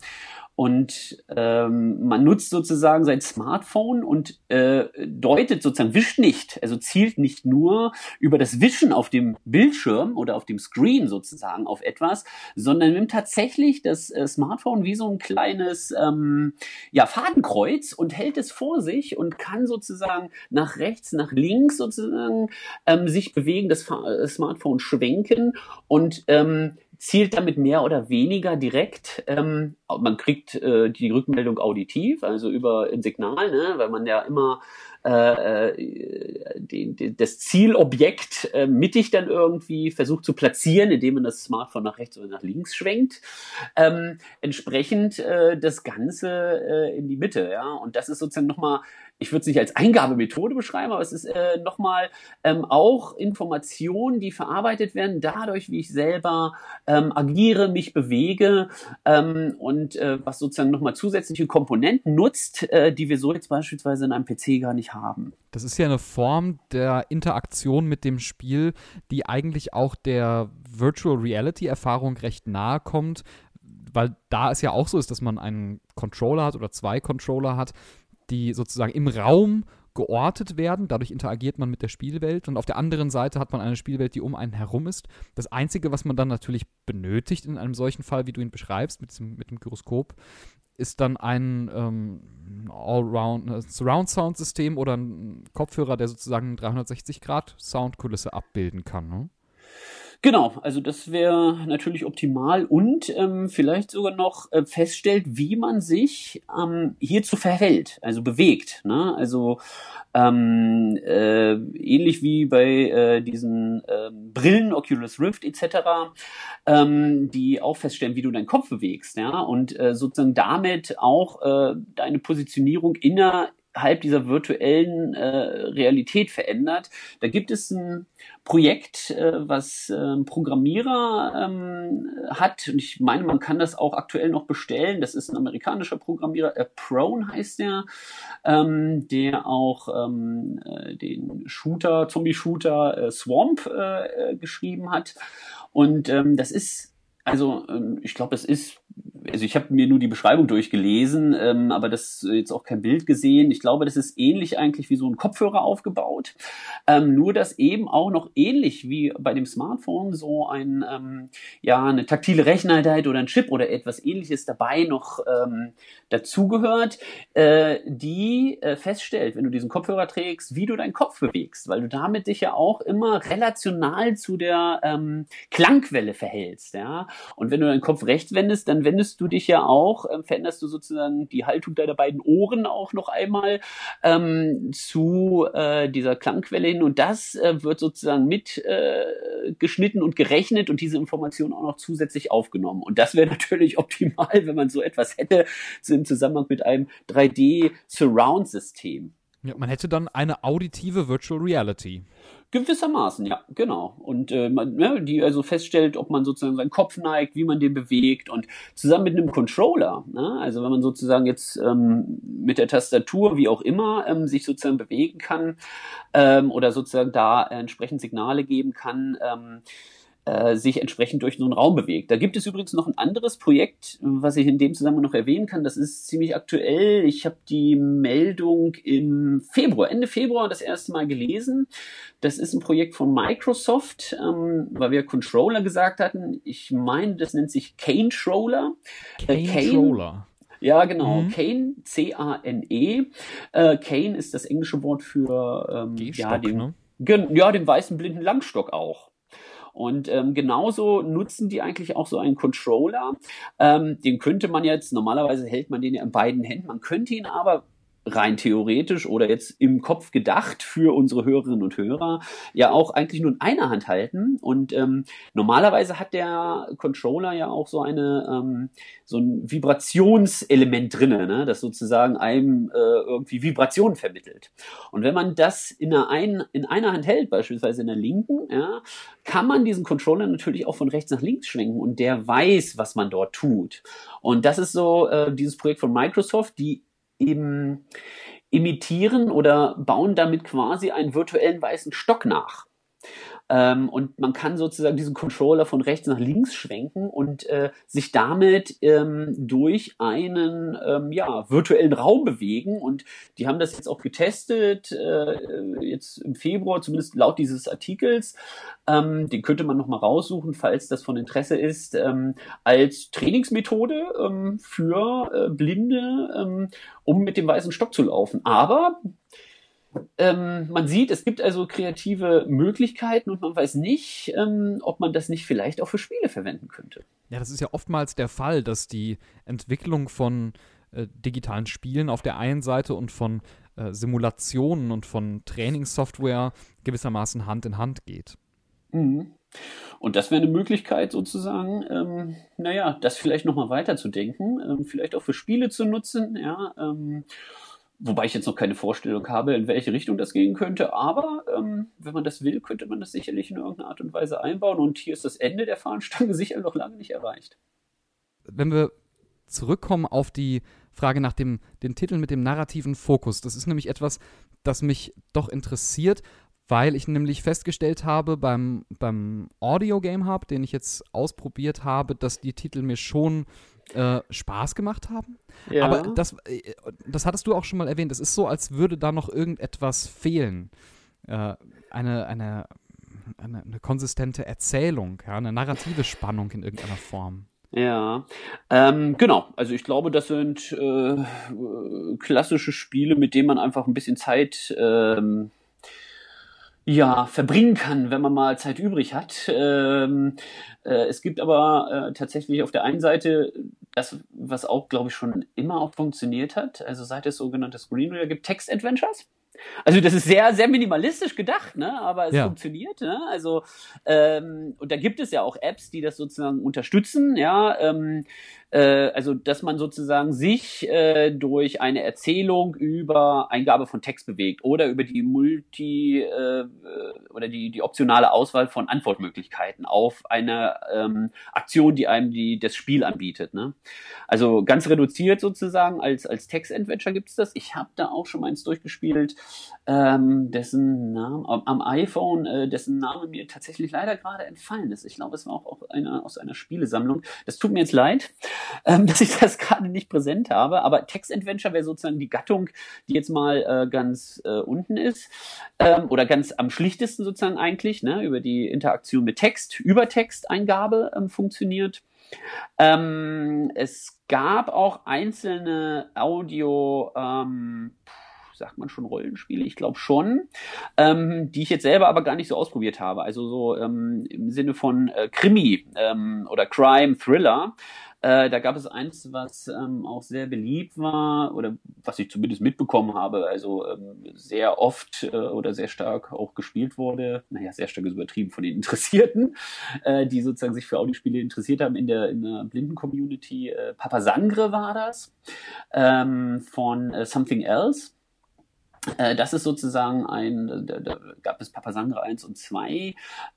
man nutzt sozusagen sein Smartphone und deutet sozusagen, wischt nicht, also zielt nicht nur über das Wischen auf dem Bildschirm oder auf dem Screen sozusagen auf etwas, sondern nimmt tatsächlich das Smartphone wie so ein kleines Fadenkreuz und hält es vor sich und kann sozusagen nach rechts, nach links sozusagen sich bewegen, das Smartphone schwenken und zielt damit mehr oder weniger direkt. Man kriegt die Rückmeldung auditiv, also über ein Signal, ne, weil man ja immer das Zielobjekt mittig dann irgendwie versucht zu platzieren, indem man das Smartphone nach rechts oder nach links schwenkt. Entsprechend das Ganze in die Mitte, ja. Und das ist sozusagen nochmal, ich würde es nicht als Eingabemethode beschreiben, aber es ist nochmal auch Informationen, die verarbeitet werden, dadurch, wie ich selber agiere, mich bewege was sozusagen nochmal zusätzliche Komponenten nutzt, die wir so jetzt beispielsweise in einem PC gar nicht haben. Das ist ja eine Form der Interaktion mit dem Spiel, die eigentlich auch der Virtual Reality-Erfahrung recht nahe kommt, weil da es ja auch so ist, dass man einen Controller hat oder zwei Controller hat, die sozusagen im Raum geortet werden. Dadurch interagiert man mit der Spielwelt und auf der anderen Seite hat man eine Spielwelt, die um einen herum ist. Das Einzige, was man dann natürlich benötigt in einem solchen Fall, wie du ihn beschreibst, mit dem Gyroskop, ist dann ein Surround-Sound-System oder ein Kopfhörer, der sozusagen eine 360-Grad-Soundkulisse abbilden kann, ne? Genau, also das wäre natürlich optimal und vielleicht sogar noch feststellt, wie man sich hierzu verhält, also bewegt. Ne? Also ähnlich wie bei diesen Brillen, Oculus Rift etc., die auch feststellen, wie du deinen Kopf bewegst, ja, und sozusagen damit auch deine Positionierung innerhalb dieser virtuellen Realität verändert. Da gibt es ein Projekt, was ein Programmierer hat, und ich meine, man kann das auch aktuell noch bestellen. Das ist ein amerikanischer Programmierer, Prone heißt der auch den Zombie-Shooter Swamp geschrieben hat. Und das ist, ich glaube, ich habe mir nur die Beschreibung durchgelesen, aber das jetzt auch kein Bild gesehen. Ich glaube, das ist ähnlich eigentlich wie so ein Kopfhörer aufgebaut, nur dass eben auch noch ähnlich wie bei dem Smartphone so eine taktile Recheneinheit oder ein Chip oder etwas Ähnliches dabei noch dazugehört, die feststellt, wenn du diesen Kopfhörer trägst, wie du deinen Kopf bewegst, weil du damit dich ja auch immer relational zu der Klangquelle verhältst, ja. Und wenn du deinen Kopf rechts wendest, dann wendest du dich ja auch, veränderst du sozusagen die Haltung deiner beiden Ohren auch noch einmal zu dieser Klangquelle hin. Und das wird sozusagen mit geschnitten und gerechnet und diese Information auch noch zusätzlich aufgenommen. Und das wäre natürlich optimal, wenn man so etwas hätte, so im Zusammenhang mit einem 3D-Surround-System. Ja, man hätte dann eine auditive Virtual Reality. Gewissermaßen, ja, genau. Und die also feststellt, ob man sozusagen seinen Kopf neigt, wie man den bewegt und zusammen mit einem Controller, ne? Also wenn man sozusagen jetzt mit der Tastatur, wie auch immer, sich sozusagen bewegen kann oder sozusagen da entsprechend Signale geben kann, sich entsprechend durch so einen Raum bewegt. Da gibt es übrigens noch ein anderes Projekt, was ich in dem Zusammenhang noch erwähnen kann. Das ist ziemlich aktuell. Ich habe die Meldung Ende Februar das erste Mal gelesen. Das ist ein Projekt von Microsoft, weil wir Controller gesagt hatten. Ich meine, das nennt sich Cane-Troller. Cane-Troller. Ja, genau. Cane, C-A-N-E. Cane ist das englische Wort für Gehstock, ne? Den weißen blinden Langstock auch. Und genauso nutzen die eigentlich auch so einen Controller. Den könnte man jetzt, normalerweise hält man den ja in beiden Händen, man könnte ihn aber rein theoretisch oder jetzt im Kopf gedacht für unsere Hörerinnen und Hörer ja auch eigentlich nur in einer Hand halten. Und normalerweise hat der Controller ja auch so ein Vibrationselement drinne, ne, das sozusagen einem irgendwie Vibrationen vermittelt. Und wenn man das in einer Hand hält, beispielsweise in der linken, ja, kann man diesen Controller natürlich auch von rechts nach links schwenken und der weiß, was man dort tut. Und das ist so dieses Projekt von Microsoft, die eben imitieren oder bauen damit quasi einen virtuellen weißen Stock nach. Und man kann sozusagen diesen Controller von rechts nach links schwenken und sich damit durch einen virtuellen Raum bewegen. Und die haben das jetzt auch getestet, jetzt im Februar, zumindest laut dieses Artikels. Den könnte man nochmal raussuchen, falls das von Interesse ist, als Trainingsmethode für Blinde, um mit dem weißen Stock zu laufen. Aber man sieht, es gibt also kreative Möglichkeiten und man weiß nicht, ob man das nicht vielleicht auch für Spiele verwenden könnte. Ja, das ist ja oftmals der Fall, dass die Entwicklung von digitalen Spielen auf der einen Seite und von Simulationen und von Trainingssoftware gewissermaßen Hand in Hand geht. Mhm. Und das wäre eine Möglichkeit sozusagen, das vielleicht nochmal weiterzudenken, vielleicht auch für Spiele zu nutzen, ja, wobei ich jetzt noch keine Vorstellung habe, in welche Richtung das gehen könnte. Aber wenn man das will, könnte man das sicherlich in irgendeiner Art und Weise einbauen. Und hier ist das Ende der Fahnenstange sicher noch lange nicht erreicht. Wenn wir zurückkommen auf die Frage nach den Titeln mit dem narrativen Fokus, das ist nämlich etwas, das mich doch interessiert, weil ich nämlich festgestellt habe beim Audio Game Hub, den ich jetzt ausprobiert habe, dass die Titel mir schon Spaß gemacht haben. Ja. Aber das hattest du auch schon mal erwähnt. Es ist so, als würde da noch irgendetwas fehlen. Eine konsistente Erzählung, ja, eine narrative Spannung in irgendeiner Form. Ja, genau. Also ich glaube, das sind klassische Spiele, mit denen man einfach ein bisschen Zeit verbringen kann, wenn man mal Zeit übrig hat. Es gibt aber tatsächlich auf der einen Seite das, was auch, glaube ich, schon immer auch funktioniert hat, also seit es sogenannte Screenreader gibt, Text-Adventures. Also das ist sehr, sehr minimalistisch gedacht, ne? Aber es funktioniert, ne? Also und da gibt es ja auch Apps, die das sozusagen unterstützen, ja. Also dass man sozusagen sich durch eine Erzählung über Eingabe von Text bewegt oder über die oder die optionale Auswahl von Antwortmöglichkeiten auf eine Aktion, die einem das Spiel anbietet, ne? Also ganz reduziert sozusagen als Text-Adventure gibt's das. Ich habe da auch schon mal eins durchgespielt, dessen Name am iPhone, dessen Name mir tatsächlich leider gerade entfallen ist. Ich glaube, es war auch einer aus einer Spielesammlung. Das tut mir jetzt leid, dass ich das gerade nicht präsent habe, aber Text-Adventure wäre sozusagen die Gattung, die jetzt mal ganz unten ist, oder ganz am schlichtesten sozusagen eigentlich, ne, über die Interaktion mit Text, über Texteingabe funktioniert. Es gab auch einzelne sagt man schon Rollenspiele? Ich glaube schon, die ich jetzt selber aber gar nicht so ausprobiert habe. Also so im Sinne von Krimi oder Crime, Thriller. Da gab es eins, was auch sehr beliebt war oder was ich zumindest mitbekommen habe, also sehr oft oder sehr stark auch gespielt wurde. Naja, sehr stark ist übertrieben von den Interessierten, die sozusagen sich für Audiospiele interessiert haben in der Blinden-Community. Papa Sangre war das, von Something Else. Das ist sozusagen da gab es Papa Sangre 1 und 2,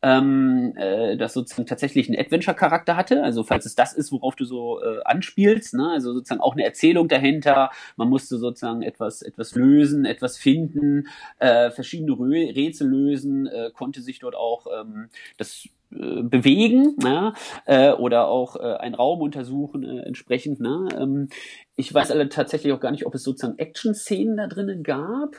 das sozusagen tatsächlich einen Adventure-Charakter hatte. Also falls es das ist, worauf du so anspielst, ne? Also sozusagen auch eine Erzählung dahinter. Man musste sozusagen etwas lösen, etwas finden, verschiedene Rätsel lösen, konnte sich dort auch das bewegen, ja? Oder auch einen Raum untersuchen entsprechend. Ne? Ich weiß alle tatsächlich auch gar nicht, ob es sozusagen Action-Szenen da drinnen gab.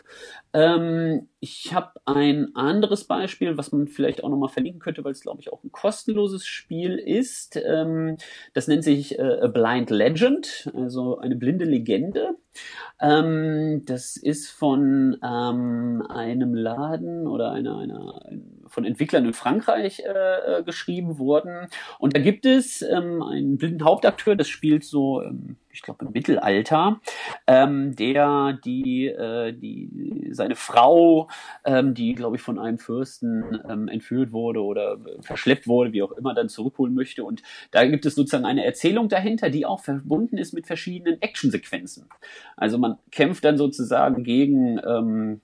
Ich habe ein anderes Beispiel, was man vielleicht auch nochmal verlinken könnte, weil es, glaube ich, auch ein kostenloses Spiel ist. Das nennt sich A Blind Legend, also eine blinde Legende. Das ist von einem Laden oder von Entwicklern in Frankreich geschrieben worden. Und da gibt es einen blinden Hauptakteur, das spielt so, ich glaube im Mittelalter, der seine Frau, die glaube ich von einem Fürsten entführt wurde oder verschleppt wurde, wie auch immer, dann zurückholen möchte. Und da gibt es sozusagen eine Erzählung dahinter, die auch verbunden ist mit verschiedenen Actionsequenzen. Also man kämpft dann sozusagen gegen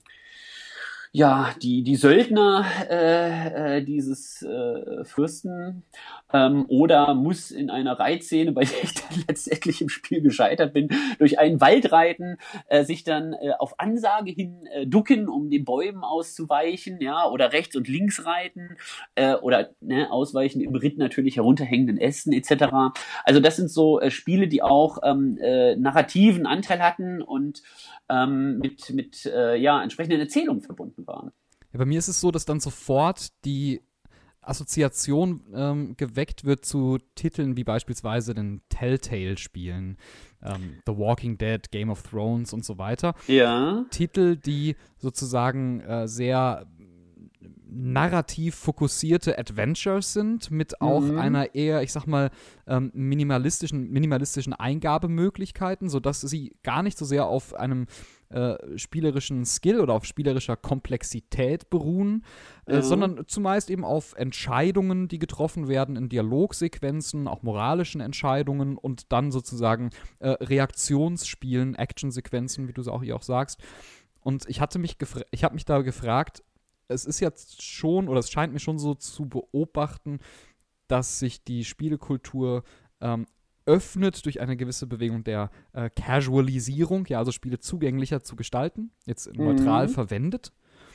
die Söldner dieses Fürsten oder muss in einer Reitszene, bei der ich dann letztendlich im Spiel gescheitert bin, durch einen Wald reiten, sich dann auf Ansage hin ducken, um den Bäumen auszuweichen, ja, oder rechts und links reiten oder ausweichen im Ritt natürlich herunterhängenden Ästen etc. Also das sind so Spiele, die auch narrativen Anteil hatten und mit entsprechenden Erzählungen verbunden waren. Ja, bei mir ist es so, dass dann sofort die Assoziation geweckt wird zu Titeln wie beispielsweise den Telltale-Spielen, The Walking Dead, Game of Thrones und so weiter. Ja. Titel, die sozusagen sehr narrativ fokussierte Adventures sind, mit auch einer eher, ich sag mal, minimalistischen Eingabemöglichkeiten, sodass sie gar nicht so sehr auf einem spielerischen Skill oder auf spielerischer Komplexität beruhen, sondern zumeist eben auf Entscheidungen, die getroffen werden in Dialogsequenzen, auch moralischen Entscheidungen und dann sozusagen Reaktionsspielen, Actionsequenzen, wie du es auch hier auch sagst. Und ich habe mich da gefragt, es ist jetzt schon, oder es scheint mir schon so zu beobachten, dass sich die Spielekultur öffnet durch eine gewisse Bewegung der Casualisierung, ja, also Spiele zugänglicher zu gestalten, jetzt neutral verwendet.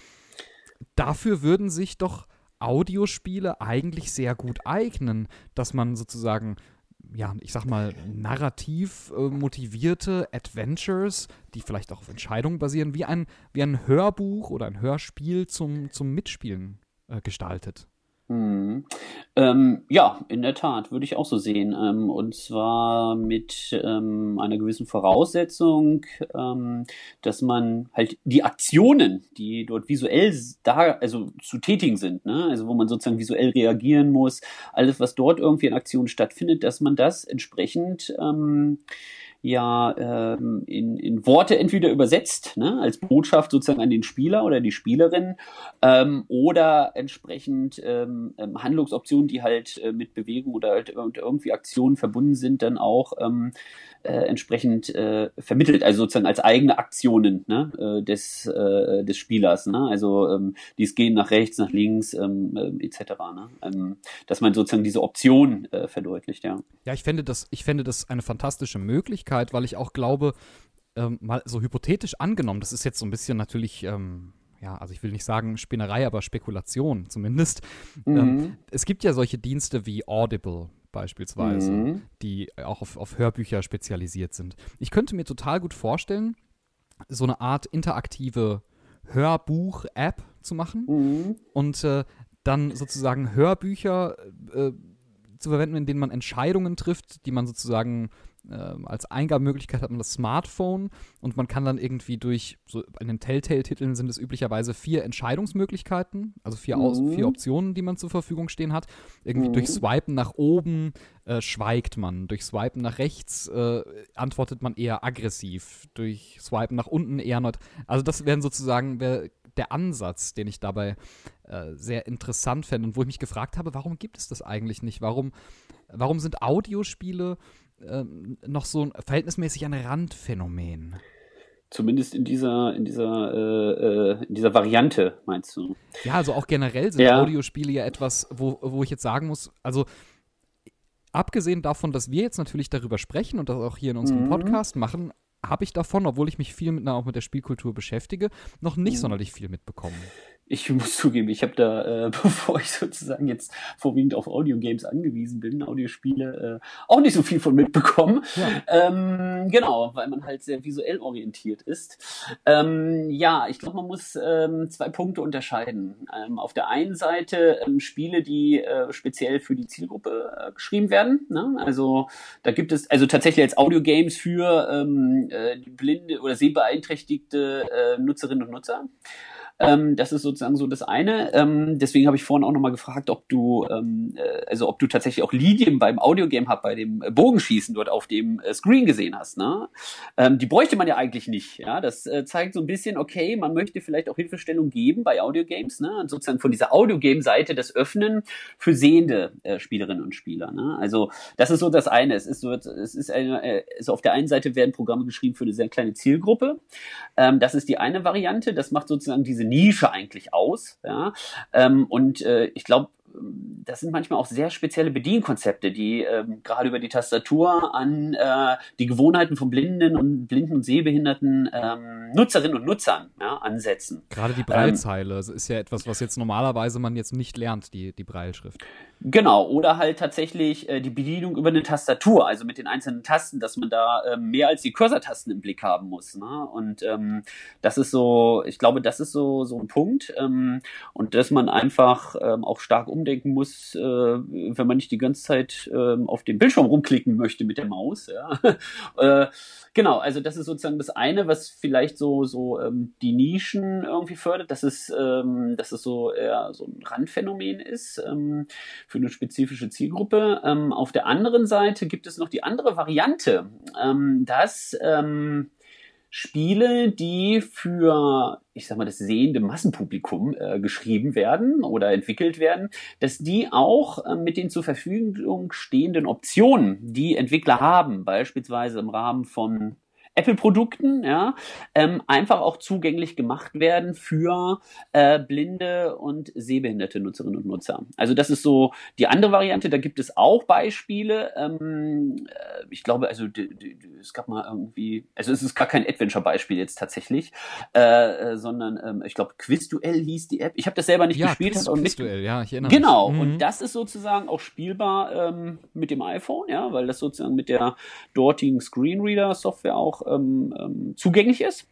Dafür würden sich doch Audiospiele eigentlich sehr gut eignen, dass man sozusagen, ja, ich sag mal, narrativ motivierte Adventures, die vielleicht auch auf Entscheidungen basieren, wie ein Hörbuch oder ein Hörspiel zum Mitspielen gestaltet. Ja, in der Tat, würde ich auch so sehen. Und zwar mit einer gewissen Voraussetzung, dass man halt die Aktionen, die dort visuell zu tätigen sind, ne? Also wo man sozusagen visuell reagieren muss, alles, was dort irgendwie in Aktion stattfindet, dass man das entsprechend in Worte entweder übersetzt, ne, als Botschaft sozusagen an den Spieler oder die Spielerin, oder entsprechend Handlungsoptionen, die halt mit Bewegung oder halt irgendwie Aktionen verbunden sind, dann auch entsprechend vermittelt, also sozusagen als eigene Aktionen, ne, des Spielers, ne, also dies Gehen nach rechts, nach links, etc., ne, dass man sozusagen diese Option verdeutlicht, ja. Ja, ich fände das eine fantastische Möglichkeit, weil ich auch glaube, mal so hypothetisch angenommen, das ist jetzt so ein bisschen natürlich, also ich will nicht sagen Spinnerei, aber Spekulation zumindest. Es gibt ja solche Dienste wie Audible beispielsweise, die auch auf Hörbücher spezialisiert sind. Ich könnte mir total gut vorstellen, so eine Art interaktive Hörbuch-App zu machen und dann sozusagen Hörbücher zu verwenden, in denen man Entscheidungen trifft, die man sozusagen als Eingabemöglichkeit hat man das Smartphone und man kann dann irgendwie in den Telltale-Titeln sind es üblicherweise 4 Entscheidungsmöglichkeiten, also 4 Optionen, die man zur Verfügung stehen hat. Irgendwie durch Swipen nach oben schweigt man, durch Swipen nach rechts antwortet man eher aggressiv, durch Swipen nach unten eher also das wären sozusagen der Ansatz, den ich dabei sehr interessant fände und wo ich mich gefragt habe, warum gibt es das eigentlich nicht? Warum sind Audiospiele noch so verhältnismäßig ein Randphänomen? Zumindest in dieser Variante, meinst du? Ja, also auch generell sind Audiospiele ja etwas, wo ich jetzt sagen muss, also abgesehen davon, dass wir jetzt natürlich darüber sprechen und das auch hier in unserem Podcast machen, habe ich davon, obwohl ich mich viel auch mit der Spielkultur beschäftige, noch nicht sonderlich viel mitbekommen. Ich muss zugeben, ich habe da, bevor ich sozusagen jetzt vorwiegend auf Audiogames angewiesen bin, Audiospiele, auch nicht so viel von mitbekommen. Ja. Genau, weil man halt sehr visuell orientiert ist. Ich glaube, man muss 2 Punkte unterscheiden. Auf der einen Seite Spiele, die speziell für die Zielgruppe geschrieben werden. Ne? Also da gibt es tatsächlich als Audiogames für blinde oder sehbeeinträchtigte Nutzerinnen und Nutzer. Das ist sozusagen so das eine. Deswegen habe ich vorhin auch nochmal gefragt, ob du tatsächlich auch Linien beim Audiogame bei dem Bogenschießen dort auf dem Screen gesehen hast. Ne? Die bräuchte man ja eigentlich nicht. Ja? Das zeigt so ein bisschen, okay, man möchte vielleicht auch Hilfestellung geben bei Audiogames, ne? Und sozusagen von dieser Audiogame-Seite das Öffnen für sehende Spielerinnen und Spieler. Ne? Also das ist so das eine. Also auf der einen Seite werden Programme geschrieben für eine sehr kleine Zielgruppe. Das ist die eine Variante. Das macht sozusagen diese Nische eigentlich aus. Ja? Ich glaube, das sind manchmal auch sehr spezielle Bedienkonzepte, die gerade über die Tastatur an die Gewohnheiten von blinden und sehbehinderten Nutzerinnen und Nutzern ansetzen. Gerade die Braillezeile ist ja etwas, was jetzt normalerweise man jetzt nicht lernt, die Brailleschrift. Genau, oder halt tatsächlich die Bedienung über eine Tastatur, also mit den einzelnen Tasten, dass man da mehr als die Cursor-Tasten im Blick haben muss. Ne? Und das ist so, ich glaube, das ist so ein Punkt. Und dass man einfach auch stark umdenken muss, wenn man nicht die ganze Zeit auf dem Bildschirm rumklicken möchte mit der Maus. Ja? Genau, also das ist sozusagen das eine, was vielleicht so die Nischen irgendwie fördert, dass es so eher so ein Randphänomen ist für eine spezifische Zielgruppe. Auf der anderen Seite gibt es noch die andere Variante, dass Spiele, die für, ich sag mal, das sehende Massenpublikum geschrieben werden oder entwickelt werden, dass die auch mit den zur Verfügung stehenden Optionen, die Entwickler haben, beispielsweise im Rahmen von Apple-Produkten, ja, einfach auch zugänglich gemacht werden für blinde und sehbehinderte Nutzerinnen und Nutzer. Also das ist so die andere Variante. Da gibt es auch Beispiele. Ich glaube, also es gab mal irgendwie, also es ist gar kein Adventure-Beispiel jetzt tatsächlich, sondern ich glaube Quizduell hieß die App. Ich habe das selber nicht gespielt. Quizduell, ja, ich erinnere mich. Genau, und das ist sozusagen auch spielbar mit dem iPhone, ja, weil das sozusagen mit der dortigen Screenreader-Software auch zugänglich ist.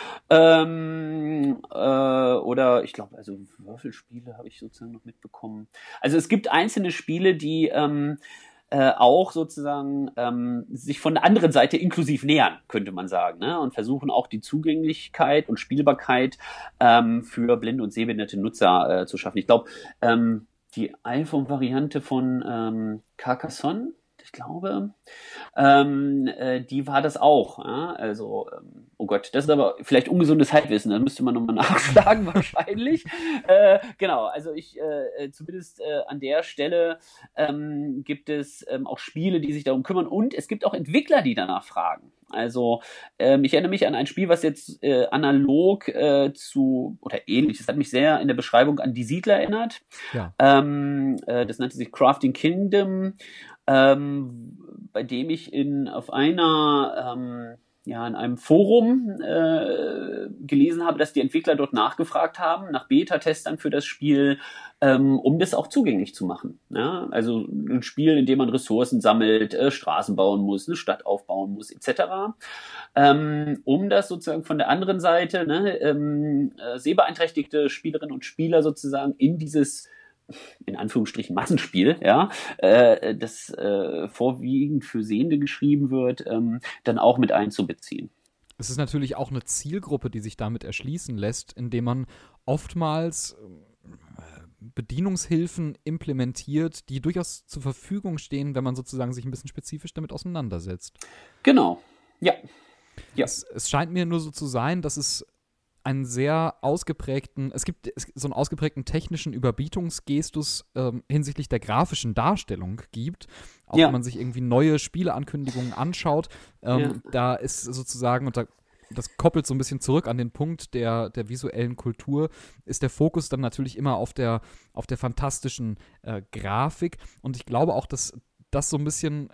Oder ich glaube, also Würfelspiele habe ich sozusagen noch mitbekommen. Also es gibt einzelne Spiele, die auch sozusagen sich von der anderen Seite inklusiv nähern, könnte man sagen, ne? Und versuchen auch die Zugänglichkeit und Spielbarkeit für blinde und sehbehinderte Nutzer zu schaffen. Ich glaube, die iPhone-Variante von Carcassonne, ich glaube, die war das auch. Ja? Also, oh Gott, das ist aber vielleicht ungesundes Halbwissen, da müsste man nochmal nachschlagen wahrscheinlich. Genau, also zumindest an der Stelle gibt es auch Spiele, die sich darum kümmern und es gibt auch Entwickler, die danach fragen. Also ich erinnere mich an ein Spiel, was jetzt analog oder ähnlich, das hat mich sehr in der Beschreibung an Die Siedler erinnert. Ja. Das nannte sich Crafting Kingdom, bei dem ich in einem Forum gelesen habe, dass die Entwickler dort nachgefragt haben, nach Beta-Testern für das Spiel, um das auch zugänglich zu machen. Ja? Also ein Spiel, in dem man Ressourcen sammelt, Straßen bauen muss, eine Stadt aufbauen muss, etc. Um das sozusagen von der anderen Seite, sehbeeinträchtigte Spielerinnen und Spieler sozusagen in dieses in Anführungsstrichen Massenspiel, ja, das vorwiegend für Sehende geschrieben wird, dann auch mit einzubeziehen. Es ist natürlich auch eine Zielgruppe, die sich damit erschließen lässt, indem man oftmals Bedienungshilfen implementiert, die durchaus zur Verfügung stehen, wenn man sozusagen sich ein bisschen spezifisch damit auseinandersetzt. Genau, ja. Es scheint mir nur so zu sein, dass es einen sehr ausgeprägten, es gibt so einen ausgeprägten technischen Überbietungsgestus hinsichtlich der grafischen Darstellung gibt. Auch wenn man sich irgendwie neue Spieleankündigungen anschaut, da ist sozusagen, und das koppelt so ein bisschen zurück an den Punkt der visuellen Kultur, ist der Fokus dann natürlich immer auf der fantastischen Grafik. Und ich glaube auch, dass das so ein bisschen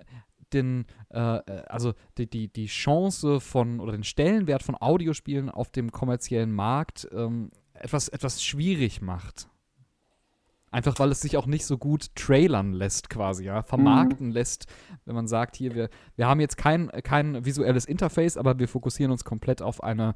die Chance oder den Stellenwert von Audiospielen auf dem kommerziellen Markt etwas schwierig macht. Einfach weil es sich auch nicht so gut trailern lässt quasi, ja, vermarkten lässt, wenn man sagt, hier, wir haben jetzt kein visuelles Interface, aber wir fokussieren uns komplett auf eine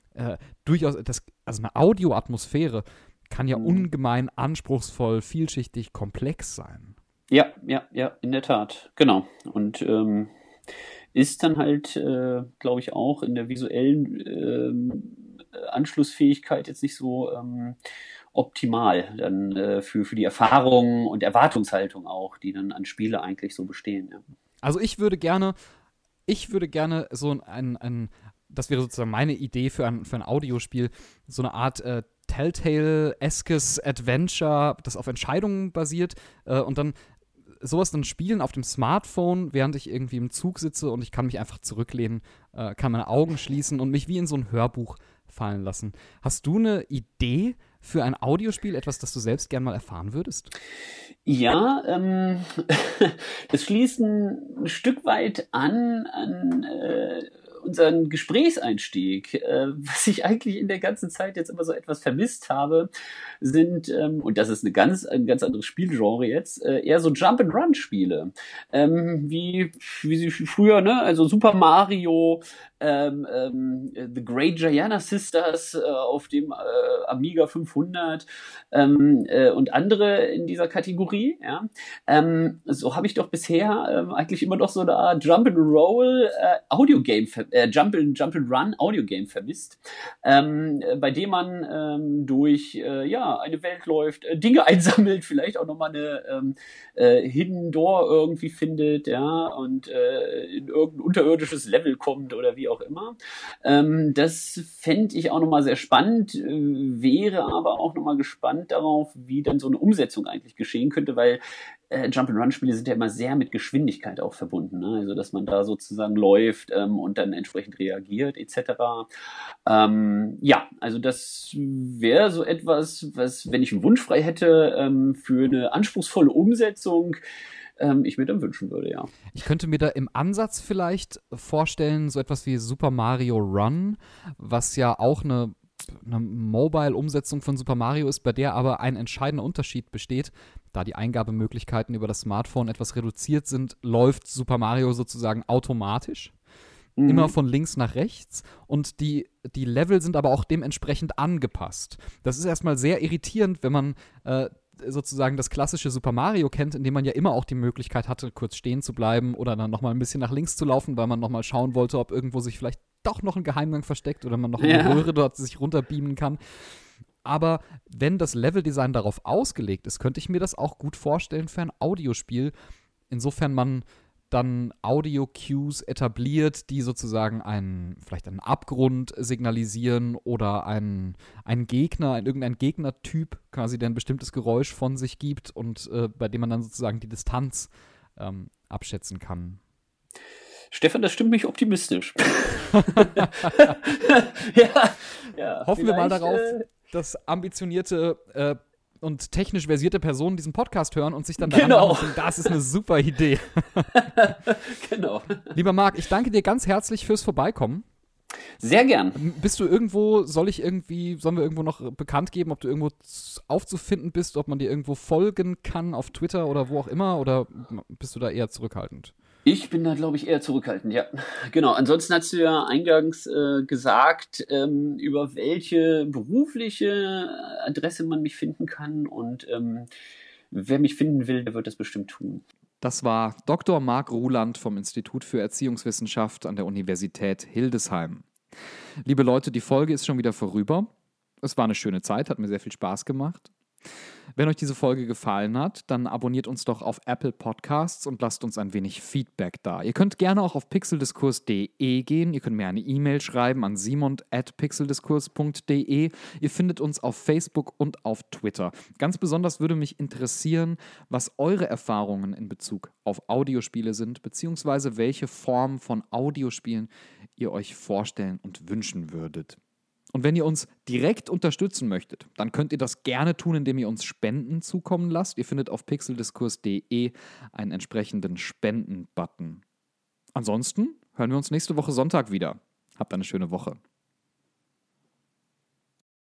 eine Audioatmosphäre kann ja ungemein anspruchsvoll, vielschichtig, komplex sein. Ja, in der Tat, genau. Und ist dann halt, glaube ich, auch in der visuellen Anschlussfähigkeit jetzt nicht so optimal dann für die Erfahrung und Erwartungshaltung auch, die dann an Spiele eigentlich so bestehen. Ja. Also ich würde gerne so das wäre sozusagen meine Idee für ein Audiospiel, so eine Art Telltale-eskes Adventure, das auf Entscheidungen basiert und dann sowas dann spielen auf dem Smartphone, während ich irgendwie im Zug sitze und ich kann mich einfach zurücklehnen, kann meine Augen schließen und mich wie in so ein Hörbuch fallen lassen. Hast du eine Idee für ein Audiospiel, etwas, das du selbst gern mal erfahren würdest? Ja, das schließt ein Stück weit an unseren Gesprächseinstieg. Was ich eigentlich in der ganzen Zeit jetzt immer so etwas vermisst habe, sind, und das ist ein ganz anderes Spielgenre jetzt, eher so Jump-and-Run-Spiele. Wie sie früher, ne, also Super Mario, The Great Giana Sisters auf dem Amiga 500 und andere in dieser Kategorie. Ja. So habe ich doch bisher eigentlich immer noch so eine Art Jump-and-Roll Audio-Game, Jump-and-Run Audio-Game vermisst, bei dem man durch eine Welt läuft, Dinge einsammelt, vielleicht auch nochmal eine Hidden Door irgendwie findet, ja, und in irgendein unterirdisches Level kommt oder wie auch immer. Das fände ich auch nochmal sehr spannend, wäre aber auch nochmal gespannt darauf, wie dann so eine Umsetzung eigentlich geschehen könnte, weil Jump-and-Run-Spiele sind ja immer sehr mit Geschwindigkeit auch verbunden, ne? Also dass man da sozusagen läuft und dann entsprechend reagiert etc. Also das wäre so etwas, was, wenn ich einen Wunsch frei hätte für eine anspruchsvolle Umsetzung, ich mir dann wünschen würde, ja. Ich könnte mir da im Ansatz vielleicht vorstellen, so etwas wie Super Mario Run, was ja auch eine Mobile-Umsetzung von Super Mario ist, bei der aber ein entscheidender Unterschied besteht. Da die Eingabemöglichkeiten über das Smartphone etwas reduziert sind, läuft Super Mario sozusagen automatisch. Immer von links nach rechts und die Level sind aber auch dementsprechend angepasst. Das ist erstmal sehr irritierend, wenn man sozusagen das klassische Super Mario kennt, in dem man ja immer auch die Möglichkeit hatte, kurz stehen zu bleiben oder dann nochmal ein bisschen nach links zu laufen, weil man nochmal schauen wollte, ob irgendwo sich vielleicht doch noch ein Geheimgang versteckt oder man noch eine Röhre dort sich runterbeamen kann. Aber wenn das Leveldesign darauf ausgelegt ist, könnte ich mir das auch gut vorstellen für ein Audiospiel, insofern man dann Audio-Cues etabliert, die sozusagen vielleicht einen Abgrund signalisieren oder einen Gegner, irgendein Gegnertyp quasi, der ein bestimmtes Geräusch von sich gibt und bei dem man dann sozusagen die Distanz abschätzen kann. Stefan, das stimmt mich optimistisch. Hoffen wir mal darauf, dass ambitionierte und technisch versierte Personen diesen Podcast hören und sich dann daran machen, das ist eine super Idee. Genau. Lieber Marc, ich danke dir ganz herzlich fürs Vorbeikommen. Sehr gern. Bist du irgendwo, sollen wir irgendwo noch bekannt geben, ob du irgendwo aufzufinden bist, ob man dir irgendwo folgen kann auf Twitter oder wo auch immer, oder bist du da eher zurückhaltend? Ich bin da, glaube ich, eher zurückhaltend, ja. Genau, ansonsten hast du ja eingangs gesagt, über welche berufliche Adresse man mich finden kann und wer mich finden will, der wird das bestimmt tun. Das war Dr. Marc Ruland vom Institut für Erziehungswissenschaft an der Universität Hildesheim. Liebe Leute, die Folge ist schon wieder vorüber. Es war eine schöne Zeit, hat mir sehr viel Spaß gemacht. Wenn euch diese Folge gefallen hat, dann abonniert uns doch auf Apple Podcasts und lasst uns ein wenig Feedback da. Ihr könnt gerne auch auf pixeldiskurs.de gehen. Ihr könnt mir eine E-Mail schreiben an simon@pixeldiskurs.de. Ihr findet uns auf Facebook und auf Twitter. Ganz besonders würde mich interessieren, was eure Erfahrungen in Bezug auf Audiospiele sind, beziehungsweise welche Form von Audiospielen ihr euch vorstellen und wünschen würdet. Und wenn ihr uns direkt unterstützen möchtet, dann könnt ihr das gerne tun, indem ihr uns Spenden zukommen lasst. Ihr findet auf pixeldiskurs.de einen entsprechenden Spenden-Button. Ansonsten hören wir uns nächste Woche Sonntag wieder. Habt eine schöne Woche.